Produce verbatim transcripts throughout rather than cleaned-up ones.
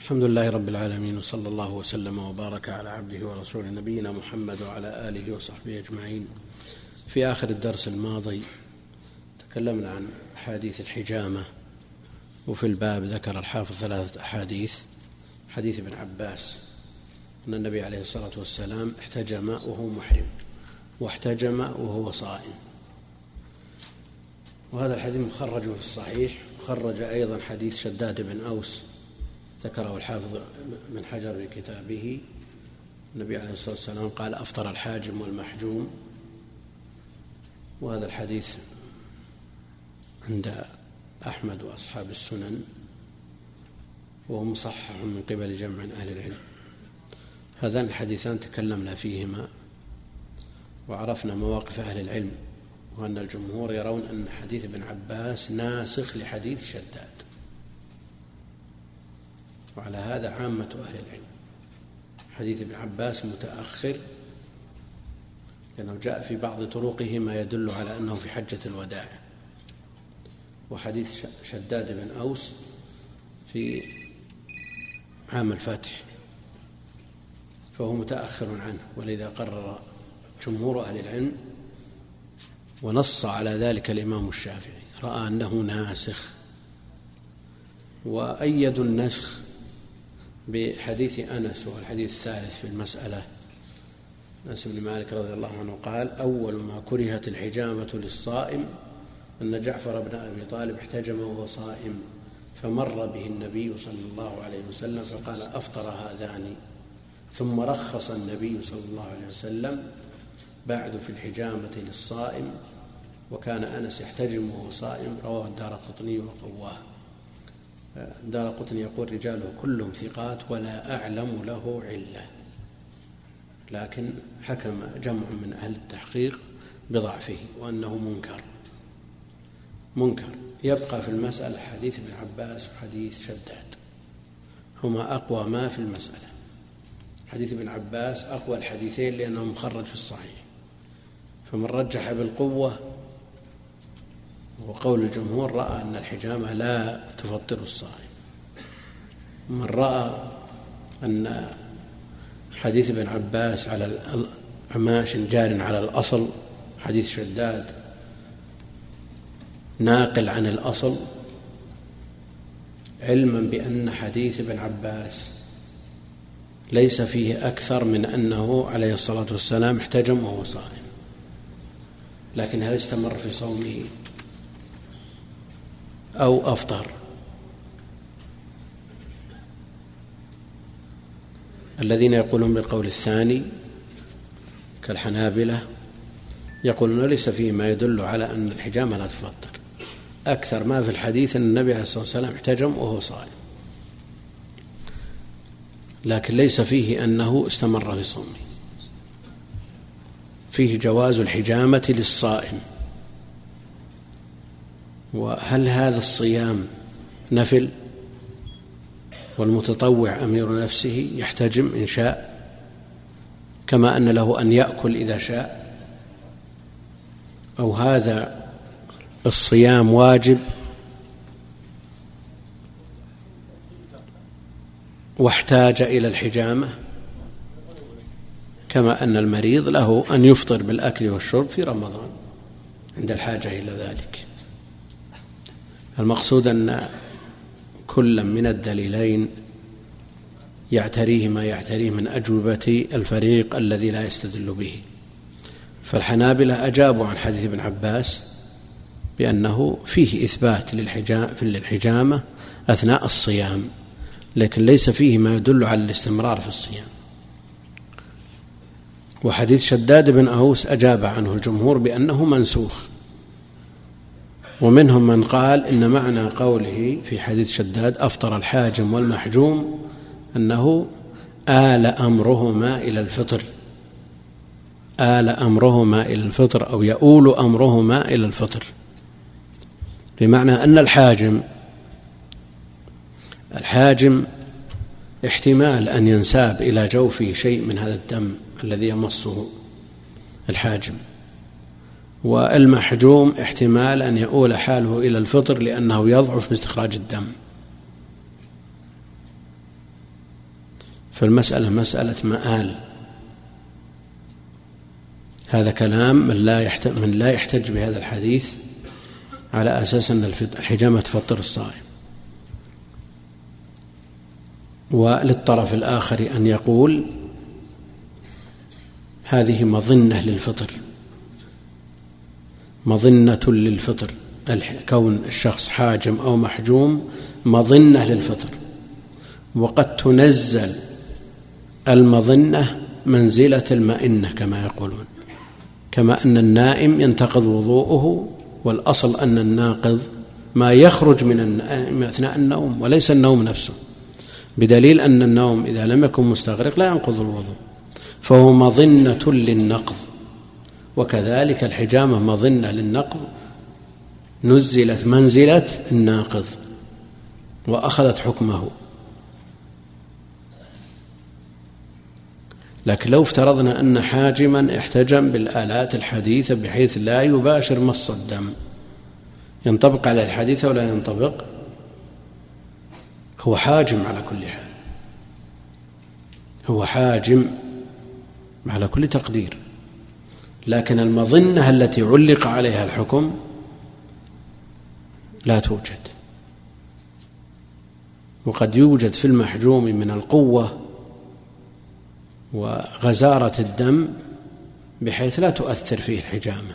الحمد لله رب العالمين، وصلى الله وسلم وبارك على عبده ورسوله نبينا محمد وعلى آله وصحبه أجمعين. في آخر الدرس الماضي تكلمنا عن أحاديث الحجامة، وفي الباب ذكر الحافظ ثلاثة أحاديث. حديث ابن عباس أن النبي عليه الصلاة والسلام احتجم وهو محرم، واحتجم وهو صائم، وهذا الحديث مخرج في الصحيح. خرج أيضا حديث شداد بن أوس ذكره الحافظ من حجر في كتابه. النبي عليه الصلاة والسلام قال: أفطر الحاجم والمحجوم، وهذا الحديث عند أحمد وأصحاب السنن، وهو مصحح من قبل جمع أهل العلم. هذان الحديثان تكلمنا فيهما وعرفنا مواقف أهل العلم، وأن الجمهور يرون أن حديث ابن عباس ناسخ لحديث شداد، وعلى هذا عامة أهل العلم. حديث ابن عباس متأخر لأنه جاء في بعض طرقه ما يدل على أنه في حجة الوداع، وحديث شداد بن أوس في عام الفتح، فهو متأخر عنه. ولذا قرر جمهور أهل العلم ونص على ذلك الإمام الشافعي، رأى أنه ناسخ، وأيدوا النسخ بحديث أنس، والحديث الثالث في المسألة. أنس بن مالك رضي الله عنه قال: أول ما كرهت الحجامة للصائم أن جعفر بن أبي طالب احتجم وهو صائم، فمر به النبي صلى الله عليه وسلم فقال: أفطر هذان. ثم رخص النبي صلى الله عليه وسلم بعد في الحجامة للصائم، وكان أنس يحتجم وهو صائم. رواه الدارقطني وقواه. الدارقطني يقول: رجاله كلهم ثقات ولا أعلم له علة، لكن حكم جمع من أهل التحقيق بضعفه وأنه منكر منكر يبقى في المسألة حديث ابن عباس وحديث شداد، هما أقوى ما في المسألة. حديث ابن عباس أقوى الحديثين لأنه مخرج في الصحيح، فمن رجح بالقوة وقول الجمهور رأى أن الحجامة لا تفطر الصائم. من رأى أن حديث ابن عباس على العماش جار على الأصل، حديث شداد ناقل عن الأصل، علما بأن حديث ابن عباس ليس فيه أكثر من أنه عليه الصلاة والسلام احتجم وهو صائم، لكن هل استمر في صومه أو أفطر؟ الذين يقولون بالقول الثاني كالحنابلة يقولون ليس فيه ما يدل على أن الحجامة لا تفطر. أكثر ما في الحديث أن النبي عليه الصلاة والسلام احتجم وهو صائم، لكن ليس فيه أنه استمر في صومه. فيه جواز الحجامة للصائم. وهل هذا الصيام نفل؟ والمتطوع أمير نفسه يحتجم إن شاء، كما أن له أن يأكل إذا شاء، أو هذا الصيام واجب واحتاج إلى الحجامة، كما أن المريض له أن يفطر بالأكل والشرب في رمضان عند الحاجة إلى ذلك. المقصود أن كل من الدليلين يعتريه ما يعتريه من أجوبة الفريق الذي لا يستدل به. فالحنابلة أجابوا عن حديث ابن عباس بأنه فيه إثبات للحجامة أثناء الصيام، لكن ليس فيه ما يدل على الاستمرار في الصيام. وحديث شداد بن أوس أجاب عنه الجمهور بأنه منسوخ، ومنهم من قال إن معنى قوله في حديث شداد أفطر الحاجم والمحجوم أنه آل أمرهما إلى الفطر، آل أمرهما إلى الفطر أو يؤول أمرهما إلى الفطر، بمعنى أن الحاجم الحاجم احتمال أن ينساب إلى جوفه شيء من هذا الدم الذي يمصه الحاجم، والمحجوم احتمال أن يؤول حاله إلى الفطر لأنه يضعف باستخراج الدم. فالمسألة مسألة مآل. هذا كلام من لا يحتج, من لا يحتج بهذا الحديث على أساس أن الحجامة تفطر الصائم. وللطرف الآخر أن يقول هذه مظنة للفطر، مظنة للفطر، كون الشخص حاجم أو محجوم مظنة للفطر، وقد تنزل المظنة منزلة المئنة كما يقولون، كما أن النائم ينتقض وضوءه، والأصل أن الناقض ما يخرج من أثناء النوم وليس النوم نفسه، بدليل أن النوم إذا لم يكن مستغرق لا ينقض الوضوء، فهو مظنة للنقض. وكذلك الحجامة مظنة للنقض، نزلت منزلة الناقض وأخذت حكمه. لكن لو افترضنا أن حاجما احتجم بالآلات الحديثة بحيث لا يباشر مص الدم، ينطبق على الحديث ولا ينطبق؟ هو حاجم على كل حال، هو حاجم على كل تقدير، لكن المظنة التي علق عليها الحكم لا توجد. وقد يوجد في المحجوم من القوة وغزارة الدم بحيث لا تؤثر فيه الحجامة.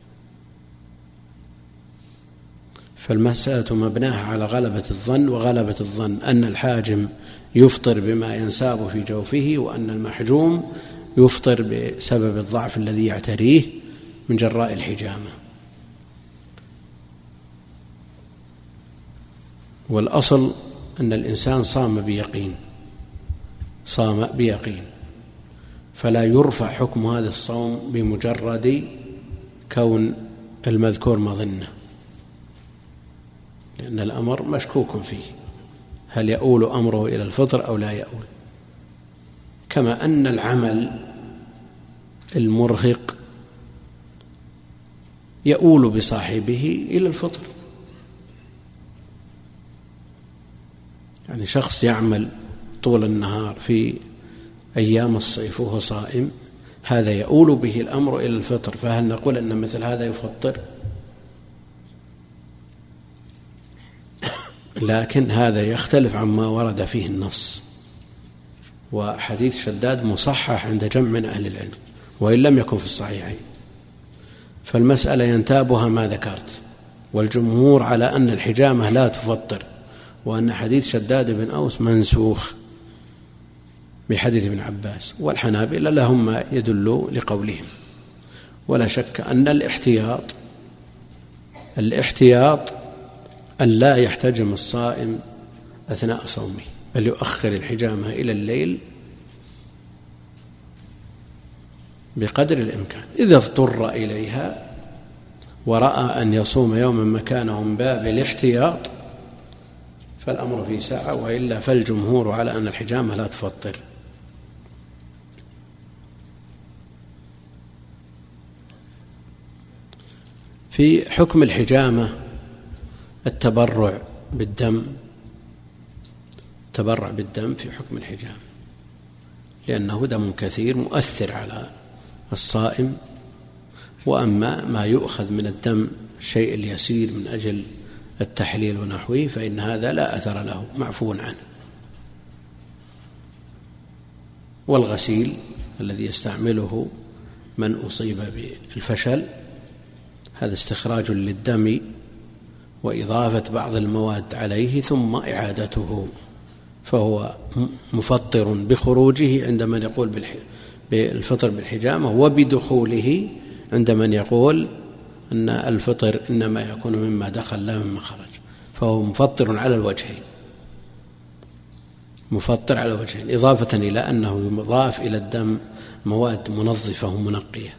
فالمسألة مبناها على غلبة الظن، وغلبة الظن أن الحاجم يفطر بما ينساب في جوفه، وأن المحجوم يفطر بسبب الضعف الذي يعتريه من جراء الحجامة. والأصل أن الإنسان صام بيقين، صام بيقين، فلا يرفع حكم هذا الصوم بمجرد كون المذكور مظنة، لأن الأمر مشكوك فيه، هل يؤول أمره إلى الفطر أو لا يؤول؟ كما أن العمل المرهق يؤول بصاحبه إلى الفطر. يعني شخص يعمل طول النهار في أيام الصيف وهو صائم، هذا يؤول به الأمر إلى الفطر، فهل نقول أن مثل هذا يفطر؟ لكن هذا يختلف عما ورد فيه النص. وحديث شداد مصحح عند جمع من أهل العلم وإن لم يكن في الصحيحين، فالمسألة ينتابها ما ذكرت، والجمهور على أن الحجامة لا تفطر، وأن حديث شداد بن أوس منسوخ بحديث ابن عباس، والحنابلة لهم ما يدل لقولهم. ولا شك أن الاحتياط الاحتياط أن لا يحتجم الصائم أثناء صومه، بل يؤخر الحجامة إلى الليل بقدر الإمكان. إذا اضطر إليها ورأى أن يصوم يوما مكانه من باب الاحتياط فالأمر في ساعة، وإلا فالجمهور على أن الحجامة لا تفطر. في حكم الحجامة التبرع بالدم، تبرع بالدم في حكم الحجامة، لأنه دم كثير مؤثر على الصائم. وأما ما يؤخذ من الدم الشيء اليسير من أجل التحليل ونحوه فإن هذا لا أثر له، معفو عنه. والغسيل الذي يستعمله من أصيب بالفشل، هذا استخراج للدم وإضافة بعض المواد عليه ثم إعادته، فهو مفطر بخروجه عند من يقول بالفطر بالحجامة، وبدخوله عند من يقول أن الفطر إنما يكون مما دخل لا مما خرج، فهو مفطر على الوجهين، مفطر على الوجهين، إضافة إلى أنه يضاف إلى الدم مواد منظفة ومنقية.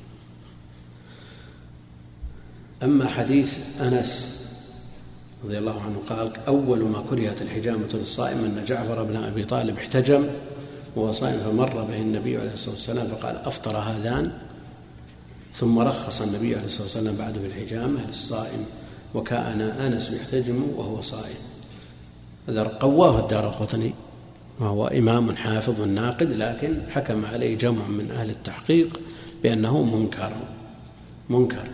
أما حديث أنس رضي الله عنه قال: أول ما كرهت الحجامة للصائم أن جعفر بن أبي طالب احتجم وهو صائم فمر به النبي عليه الصلاة والسلام فقال: أفطر هذان. ثم رخص النبي عليه الصلاة والسلام بعد بالحجامة للصائم، وكان أنس يحتجم وهو صائم. هذا قواه الدارقطني وهو إمام حافظ ناقد، لكن حكم عليه جمع من أهل التحقيق بأنه منكر منكر.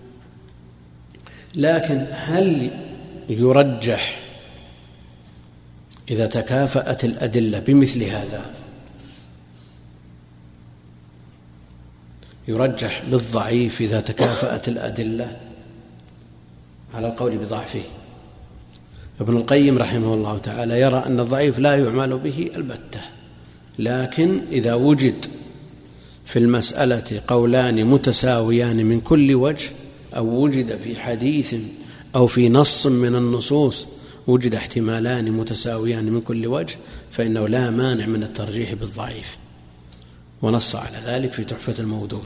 لكن هل يرجح إذا تكافأت الأدلة بمثل هذا؟ يرجح بالضعيف إذا تكافأت الأدلة على القول بضعفه. ابن القيم رحمه الله تعالى يرى أن الضعيف لا يعمل به البتة، لكن إذا وجد في المسألة قولان متساويان من كل وجه، أو وجد في حديث أو في نص من النصوص وجد احتمالان متساويان من كل وجه، فإنه لا مانع من الترجيح بالضعيف، ونص على ذلك في تحفة المودود.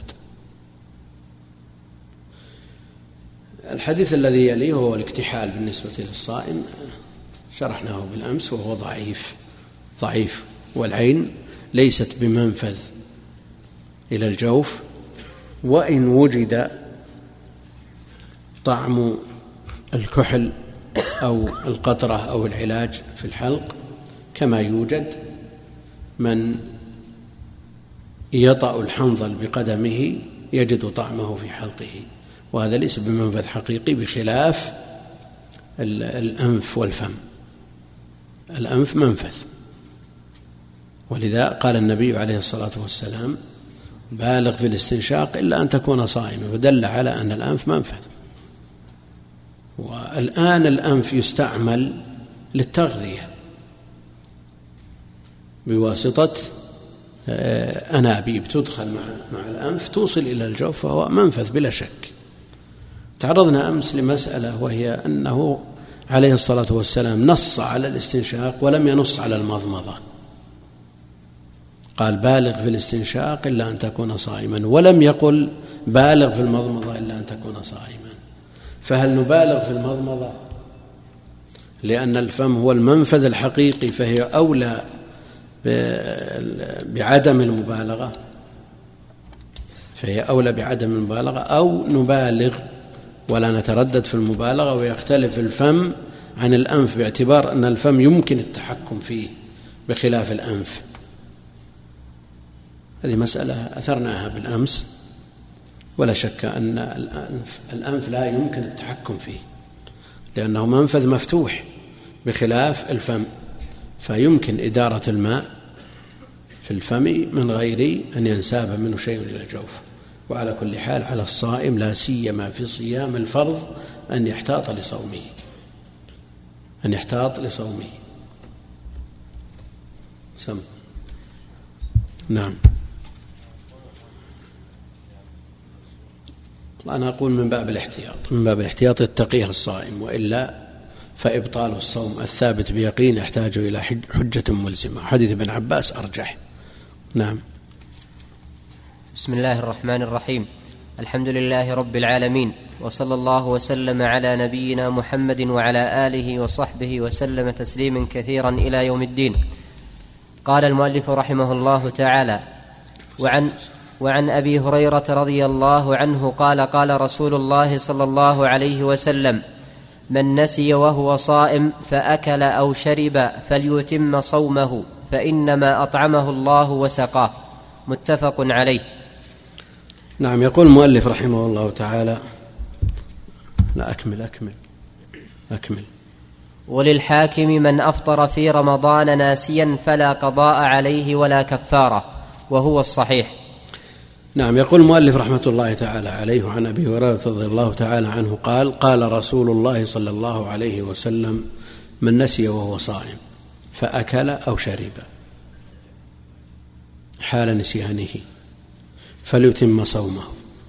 الحديث الذي يليه هو الاكتحال بالنسبة للصائم، شرحناه بالأمس، وهو ضعيف ضعيف والعين ليست بمنفذ إلى الجوف، وإن وجد طعم الكحل أو القطرة أو العلاج في الحلق، كما يوجد من يطأ الحنظل بقدمه يجد طعمه في حلقه، وهذا ليس بمنفذ حقيقي، بخلاف الأنف والفم. الأنف منفذ، ولذا قال النبي عليه الصلاة والسلام: بالغ في الاستنشاق إلا أن تكون صائما، فدل على أن الأنف منفذ. والآن الأنف يستعمل للتغذية بواسطة أنابيب تدخل مع الأنف توصل إلى الجوف، فهو منفذ بلا شك. تعرضنا أمس لمسألة، وهي أنه عليه الصلاة والسلام نص على الاستنشاق ولم ينص على المضمضة، قال: بالغ في الاستنشاق إلا أن تكون صائما، ولم يقل بالغ في المضمضة إلا أن تكون صائما. فهل نبالغ في المضمضة لأن الفم هو المنفذ الحقيقي فهي أولى بعدم المبالغة فهي أولى بعدم المبالغة، أو نبالغ ولا نتردد في المبالغة ويختلف الفم عن الأنف باعتبار أن الفم يمكن التحكم فيه بخلاف الأنف؟ هذه مسألة أثرناها بالأمس، ولا شك أن الأنف, الأنف لا يمكن التحكم فيه لأنه منفذ مفتوح بخلاف الفم، فيمكن إدارة الماء في الفم من غير أن ينساب منه شيء إلى الجوف. وعلى كل حال على الصائم لا سيما في صيام الفرض أن يحتاط لصومه أن يحتاط لصومه سم. نعم. أنا أقول من باب الاحتياط من باب الاحتياط يتقيه الصائم، وإلا فإبطال الصوم الثابت بيقين يحتاج إلى حجة ملزمة. حديث ابن عباس أرجح. نعم. بسم الله الرحمن الرحيم. الحمد لله رب العالمين، وصلى الله وسلم على نبينا محمد وعلى آله وصحبه وسلم تسليما كثيرا إلى يوم الدين. قال المؤلف رحمه الله تعالى: وعن وعن أبي هريرة رضي الله عنه قال: قال رسول الله صلى الله عليه وسلم: من نسي وهو صائم فأكل أو شرب فليتم صومه، فإنما أطعمه الله وسقاه. متفق عليه. نعم. يقول المؤلف رحمه الله تعالى: لا أكمل أكمل أكمل وللحاكم من أفطر في رمضان ناسيا فلا قضاء عليه ولا كفارة، وهو الصحيح. نعم. يقول المؤلف رحمة الله تعالى عليه: عن أبي هريرة رضي الله تعالى عنه قال: قال رسول الله صلى الله عليه وسلم: من نسي وهو صائم فأكل أو شرب حال نسيانه فليتم صومه،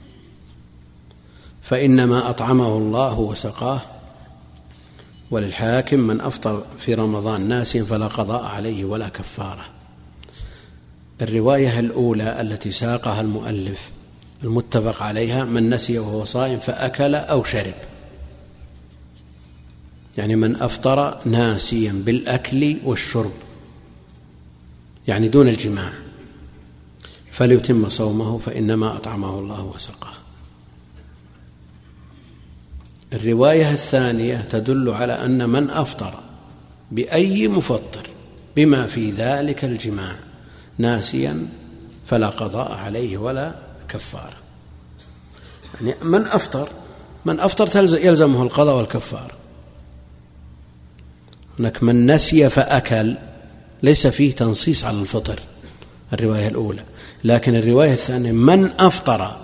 فإنما أطعمه الله وسقاه. وللحاكم من أفطر في رمضان ناسيا فلا قضاء عليه ولا كفارة. الرواية الأولى التي ساقها المؤلف المتفق عليها: من نسي وهو صائم فأكل أو شرب، يعني من أفطر ناسيا بالأكل والشرب، يعني دون الجماع، فليتم صومه فإنما أطعمه الله وسقاه. الرواية الثانية تدل على أن من أفطر بأي مفطر بما في ذلك الجماع ناسيا فلا قضاء عليه ولا كفارة. يعني من أفطر من أفطر يلزمه القضاء والكفارة. هناك من نسي فأكل ليس فيه تنصيص على الفطر، الرواية الأولى، لكن الرواية الثانية من أفطر،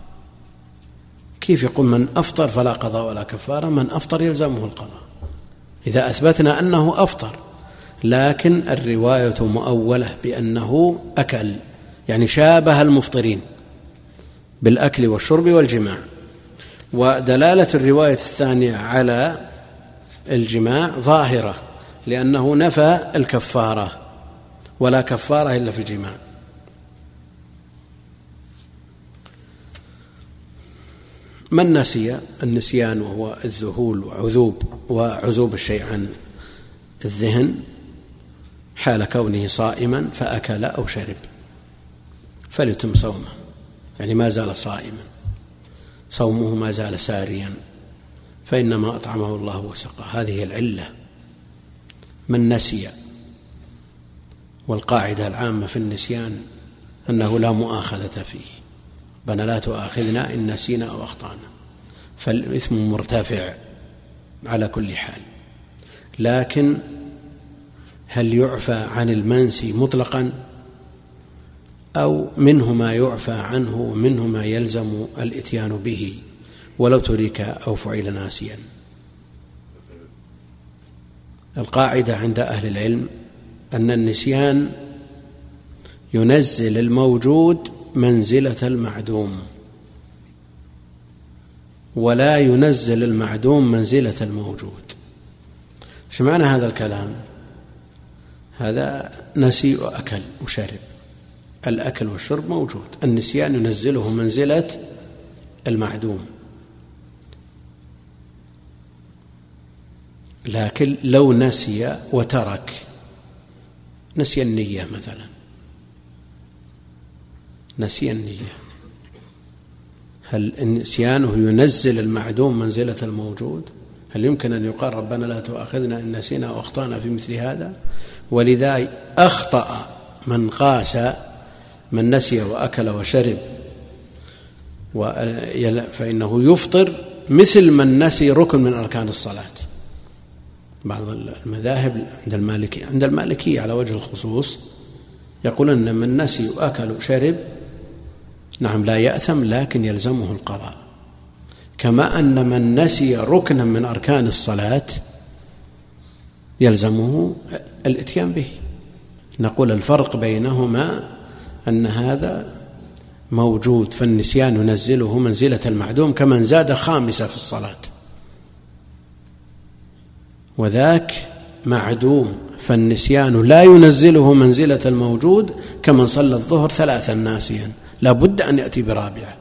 كيف يقول من أفطر فلا قضاء ولا كفارة؟ من أفطر يلزمه القضاء إذا أثبتنا أنه أفطر، لكن الرواية مؤولة بأنه أكل، يعني شابه المفطرين بالأكل والشرب والجماع. ودلالة الرواية الثانية على الجماع ظاهرة، لأنه نفى الكفارة، ولا كفارة إلا في الجماع. من نسي، النسيان وهو الذهول وعذوب وعزوب الشيء عن الذهن حال كونه صائما فأكل أو شرب فليتم صومه، يعني ما زال صائما، صومه ما زال ساريا، فإنما أطعمه الله وسقاه. هذه العلة. من نسي، والقاعدة العامة في النسيان أنه لا مؤاخذة فيه، ربنا لا تؤاخذنا إن نسينا أو أخطأنا، فالإثم مرتفع على كل حال. لكن هل يعفى عن المنسي مطلقا، أو منه ما يعفى عنه ومنه ما يلزم الإتيان به ولو ترك أو فعل ناسيا؟ القاعدة عند أهل العلم أن النسيان ينزل الموجود منزلة المعدوم، ولا ينزل المعدوم منزلة الموجود. ايش معنى هذا الكلام؟ هذا نسي وأكل وشرب، الأكل والشرب موجود، النسيان ينزله منزلة المعدوم. لكن لو نسي وترك، نسي النية مثلا، نسي النية، هل نسيانه ينزل المعدوم منزلة الموجود؟ هل يمكن أن يقال ربنا لا تؤاخذنا إن نسينا وأخطأنا في مثل هذا؟ ولذا أخطأ من قاس من نسي وأكل وشرب فإنه يفطر مثل من نسي ركن من أركان الصلاة. بعض المذاهب عند المالكية عند المالكية على وجه الخصوص يقول أن من نسي وأكل وشرب نعم لا يأثم، لكن يلزمه القضاء، كما أن من نسي ركنا من أركان الصلاة يلزمه الإتيان به. نقول الفرق بينهما أن هذا موجود، فالنسيان ينزله منزلة المعدوم كمن زاد خامسة في الصلاة، وذاك معدوم، فالنسيان لا ينزله منزلة الموجود كمن صلى الظهر ثلاثا ناسيا، لا بد أن يأتي برابعة.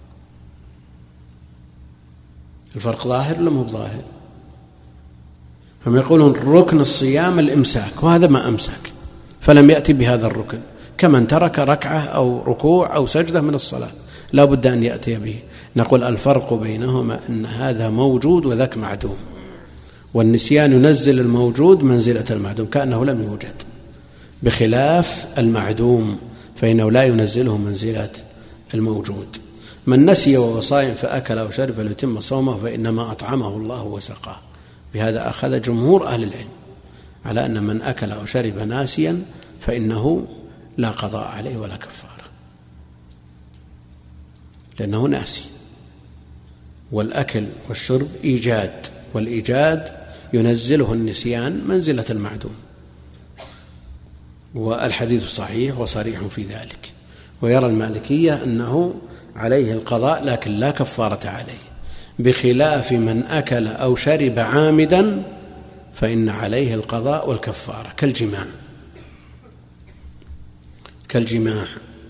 الفرق ظاهر لم هو ظاهر؟ هم يقولون ركن الصيام الإمساك، وهذا ما أمسك فلم يأتي بهذا الركن، كمن ترك ركعة أو ركوع أو سجدة من الصلاة لا بد أن يأتي به. نقول الفرق بينهما أن هذا موجود وذاك معدوم، والنسيان ينزل الموجود منزلة المعدوم كأنه لم يوجد، بخلاف المعدوم فإنه لا ينزله منزلة الموجود. من نسي وهو صائم فأكل أو شرب فليتم صومه فإنما أطعمه الله وسقاه. بهذا أخذ جمهور أهل العلم على أن من أكل أو شرب ناسيا فإنه لا قضاء عليه ولا كفارة، لأنه ناسي، والأكل والشرب إيجاد، والإيجاد ينزله النسيان منزلة المعدوم، والحديث صحيح وصريح في ذلك. ويرى المالكية أنه عليه القضاء لكن لا كفارة عليه، بخلاف من أكل أو شرب عامدا فإن عليه القضاء والكفارة كالجماع كالجماع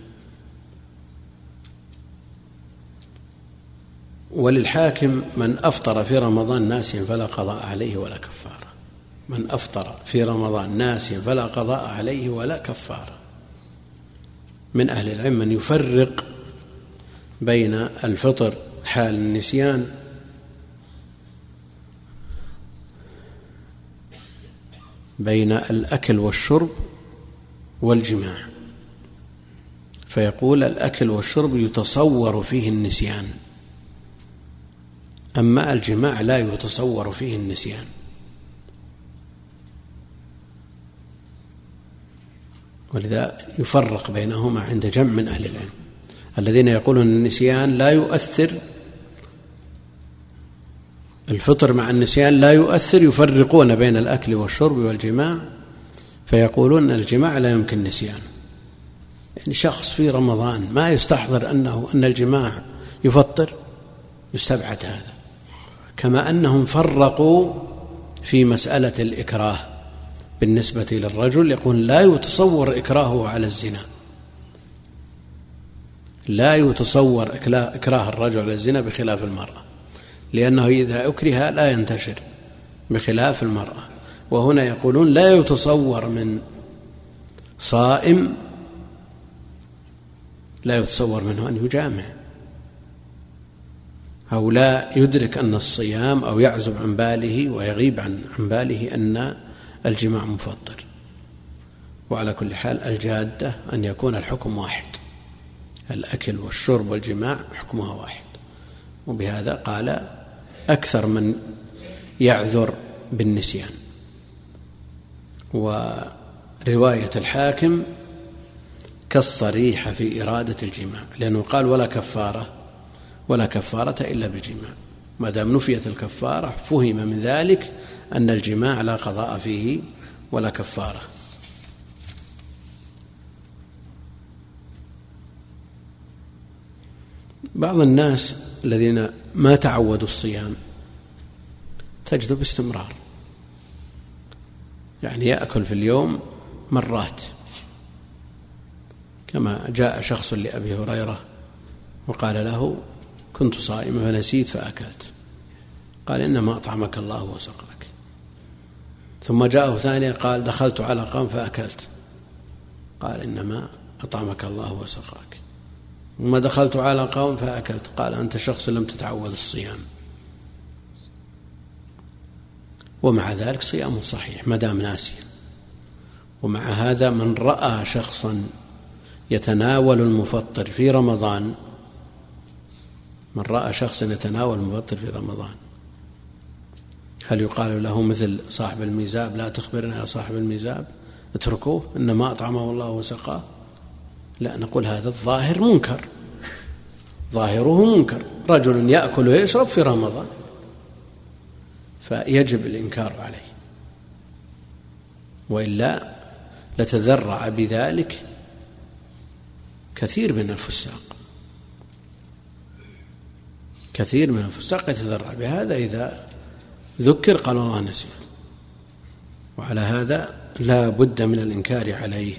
وللحاكم من أفطر في رمضان ناسيا فلا قضاء عليه ولا كفارة. من أفطر في رمضان ناسيا فلا قضاء عليه ولا كفارة. من أهل العلم من يفرق بين الفطر حال النسيان بين الأكل والشرب والجماع، فيقول الأكل والشرب يتصور فيه النسيان، أما الجماع لا يتصور فيه النسيان. ولذا يفرق بينهما عند جمع من أهل العلم. الذين يقولون النسيان لا يؤثر، الفطر مع النسيان لا يؤثر، يفرقون بين الأكل والشرب والجماع، فيقولون الجماع لا يمكن نسيان. يعني شخص في رمضان ما يستحضر أنه أن الجماع يفطر، يستبعد هذا. كما أنهم فرقوا في مسألة الإكراه بالنسبة للرجل، يقول لا يتصور إكراهه على الزنا، لا يتصور إكراه الرجل على الزنا بخلاف المرأة، لأنه إذا أكره لا ينتشر بخلاف المرأة. وهنا يقولون لا يتصور من صائم، لا يتصور منه أن يجامع، أو لا يدرك أن الصيام، أو يعزب عن باله ويغيب عن باله أن الجماع مفطر. وعلى كل حال الجادة أن يكون الحكم واحد، الأكل والشرب والجماع حكمها واحد. وبهذا قال أكثر من يعذر بالنسيان. ورواية الحاكم كالصريحة في إرادة الجماع، لأنه قال ولا كفارة ولا كفارة إلا بالجماع. ما دام نفيت الكفارة فهم من ذلك أن الجماع لا قضاء فيه ولا كفارة. بعض الناس الذين ما تعودوا الصيام تجد باستمرار، يعني يأكل في اليوم مرات، كما جاء شخص لأبي هريرة وقال له كنت صائما فنسيت فأكلت، قال إنما أطعمك الله وسقاك. ثم جاءه ثانية قال دخلت على قوم فأكلت، قال إنما أطعمك الله وسقاك. ثم دخلت على قوم فأكلت، قال أنت شخص لم تتعود الصيام. ومع ذلك صيامه صحيح ما دام ناسيا. ومع هذا من رأى شخصا يتناول المفطر في رمضان، من رأى شخصا يتناول المفطر في رمضان، هل يقال له مثل صاحب الميزاب لا تخبرنا يا صاحب الميزاب اتركوه إنما أطعمه الله وسقاه؟ لا، نقول هذا الظاهر منكر، ظاهره منكر، رجل يأكل ويشرب في رمضان، فيجب الإنكار عليه، وإلا لتذرع بذلك كثير من الفساق، كثير من الفساق يتذرع بهذا إذا ذكر قال الله نسي. وعلى هذا لا بد من الإنكار عليه.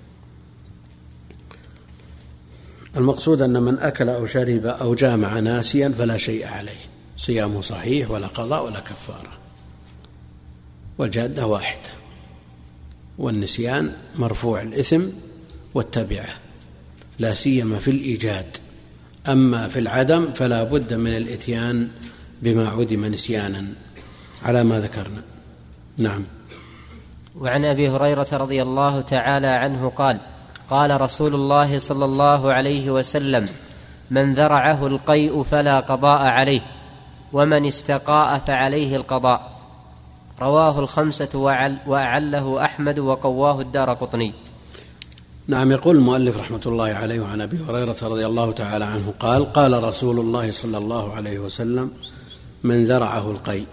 المقصود أن من أكل أو شرب أو جامع ناسيا فلا شيء عليه، صيامه صحيح ولا قضاء ولا كفارة، والجادة واحدة، والنسيان مرفوع الإثم والتبعة، لا سيما في الإيجاد. أما في العدم فلا بد من الإتيان بما عدم نسيانا على ما ذكرنا. نعم. وعن أبي هريرة رضي الله تعالى عنه قال قال رسول الله صلى الله عليه وسلم من ذرعه القيء فلا قضاء عليه، ومن استقاء فعليه القضاء. رواه الخمسة وأعله أحمد وقواه الدارقطني. نعم. يقول المؤلف رحمة الله عليه وعن أبي هريرة رضي الله تعالى عنه قال قال رسول الله صلى الله عليه وسلم من ذرعه القيء،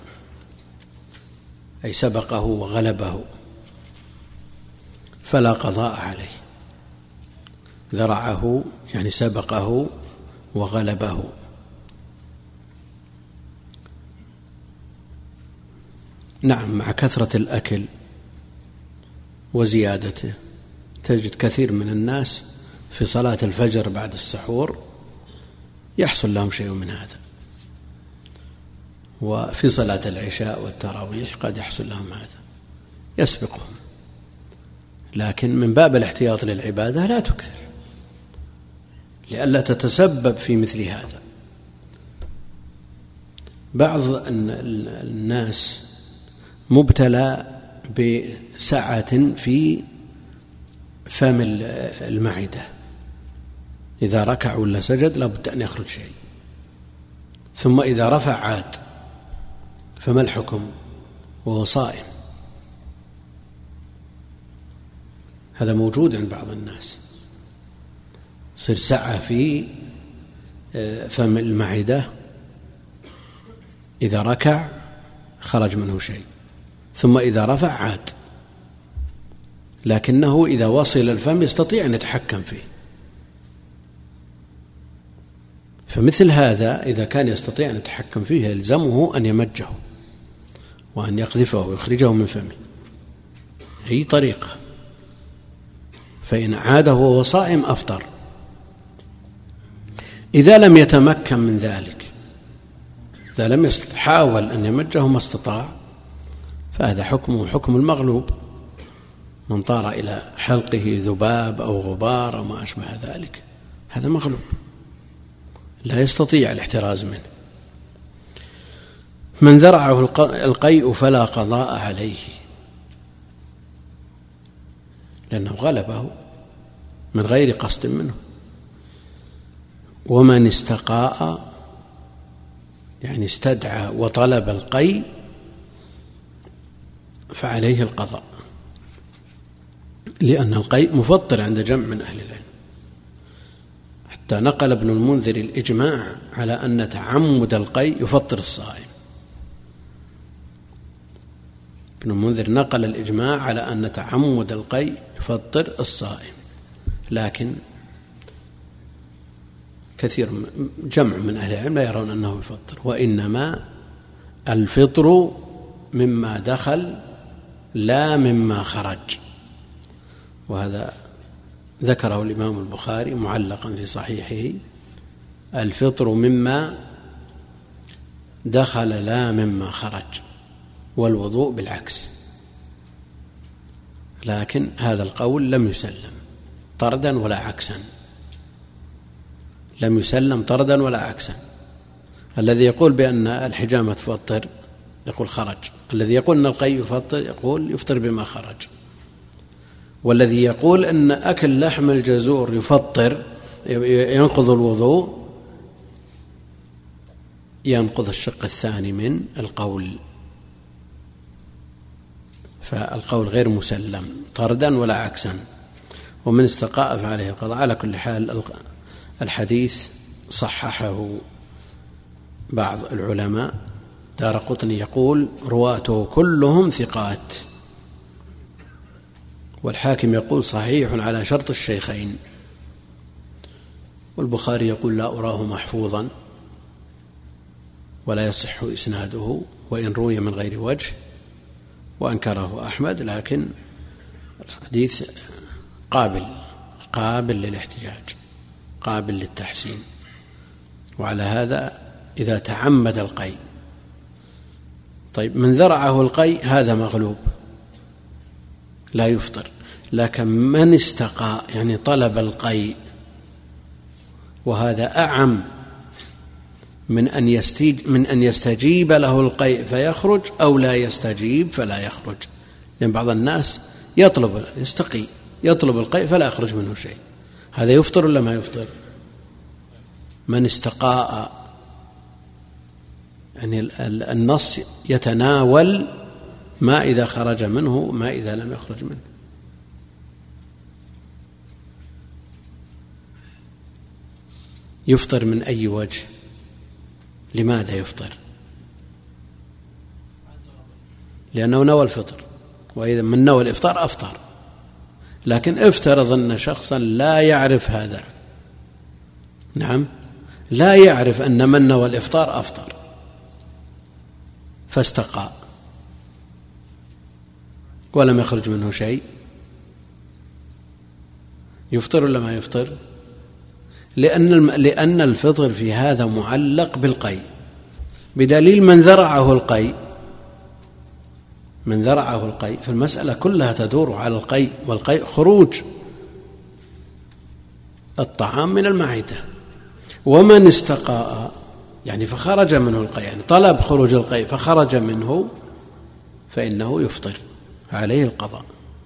أي سبقه وغلبه، فلا قضاء عليه. ذرعه يعني سبقه وغلبه. نعم، مع كثرة الأكل وزيادته تجد كثير من الناس في صلاة الفجر بعد السحور يحصل لهم شيء من هذا، وفي صلاة العشاء والتراويح قد يحصل لهم هذا، يسبقهم. لكن من باب الاحتياط للعبادة لا تكثر لئلا تتسبب في مثل هذا. بعض الناس مبتلى بسعة في فم المعدة، إذا ركع ولا سجد لابد أن يخرج شيء، ثم إذا رفع عاد، فما الحكم وهو صائم؟ هذا موجود عند بعض الناس، صير سعة في فم المعدة، إذا ركع خرج منه شيء، ثم إذا رفع عاد، لكنه إذا وصل الفم يستطيع أن يتحكم فيه. فمثل هذا إذا كان يستطيع أن يتحكم فيه يلزمه أن يمجه وأن يقذفه ويخرجه من فمه، هي طريقة. فإن عاده وهو صائم أفطر. إذا لم يتمكن من ذلك، إذا لم يحاول أن يمجه ما استطاع، فهذا حكمه حكم المغلوب، من طار إلى حلقه ذباب أو غبار أو ما أشبه ذلك، هذا مغلوب لا يستطيع الاحتراز منه. من ذرعه القيء فلا قضاء عليه، لأنه غلبه من غير قصد منه. ومن استقاء يعني استدعى وطلب القيء فعليه القضاء، لأن القيء مفطر عند جمع من أهل العلم، حتى نقل ابن المنذر الإجماع على أن تعمد القيء يفطر الصائم. ابن المنذر نقل الإجماع على أن تعمد القيء يفطر الصائم، لكن كثير جمع من أهل العلم لا يرون أنه يفطر، وإنما الفطر مما دخل لا مما خرج. وهذا ذكره الإمام البخاري معلقا في صحيحه: الفطر مما دخل لا مما خرج، والوضوء بالعكس. لكن هذا القول لم يسلم طردا ولا عكسا، لم يسلم طردا ولا عكسا. الذي يقول بأن الحجامة تفطر يقول خرج، الذي يقول أن القيء يفطر يقول يفطر بما خرج، والذي يقول أن أكل لحم الجزور يفطر ينقض الوضوء ينقض الشق الثاني من القول. فالقول غير مسلم طردا ولا عكسا. ومن استقاء فعليه القضاء. على كل حال الحديث صححه بعض العلماء، دارقطني يقول رواته كلهم ثقات، والحاكم يقول صحيح على شرط الشيخين، والبخاري يقول لا أراه محفوظا ولا يصح إسناده وإن روي من غير وجه، وأنكره أحمد، لكن الحديث قابل قابل للاحتجاج قابل للتحسين. وعلى هذا إذا تعمد القيء. طيب من ذرعه القيء هذا مغلوب لا يفطر، لكن من استقاء يعني طلب القيء، وهذا أعم من أن يستجيب, من أن يستجيب له القيء فيخرج أو لا يستجيب فلا يخرج. لأن بعض الناس يطلب يستقي يطلب القيء فلا يخرج منه شيء، هذا يفطر ولا ما يفطر؟ من استقاء يعني النص يتناول ما إذا خرج منه ما إذا لم يخرج منه. يفطر من أي وجه؟ لماذا يفطر؟ لأنه نوى الفطر، وإذا من نوى الإفطار أفطر. لكن افترض أن شخصا لا يعرف هذا، نعم لا يعرف أن من نوى الإفطار أفطر فاستقى ولم يخرج منه شيء، يفطر ولا ما يفطر؟ لأن لأن الفطر في هذا معلق بالقيء، بدليل من ذرعه القيء من ذرعه القيء فالمسألة كلها تدور على القيء، والقيء خروج الطعام من المعدة. ومن استقاء يعني فخرج منه القيء، يعني طلب خروج القيء فخرج منه، فإنه يفطر. عليه القضاء.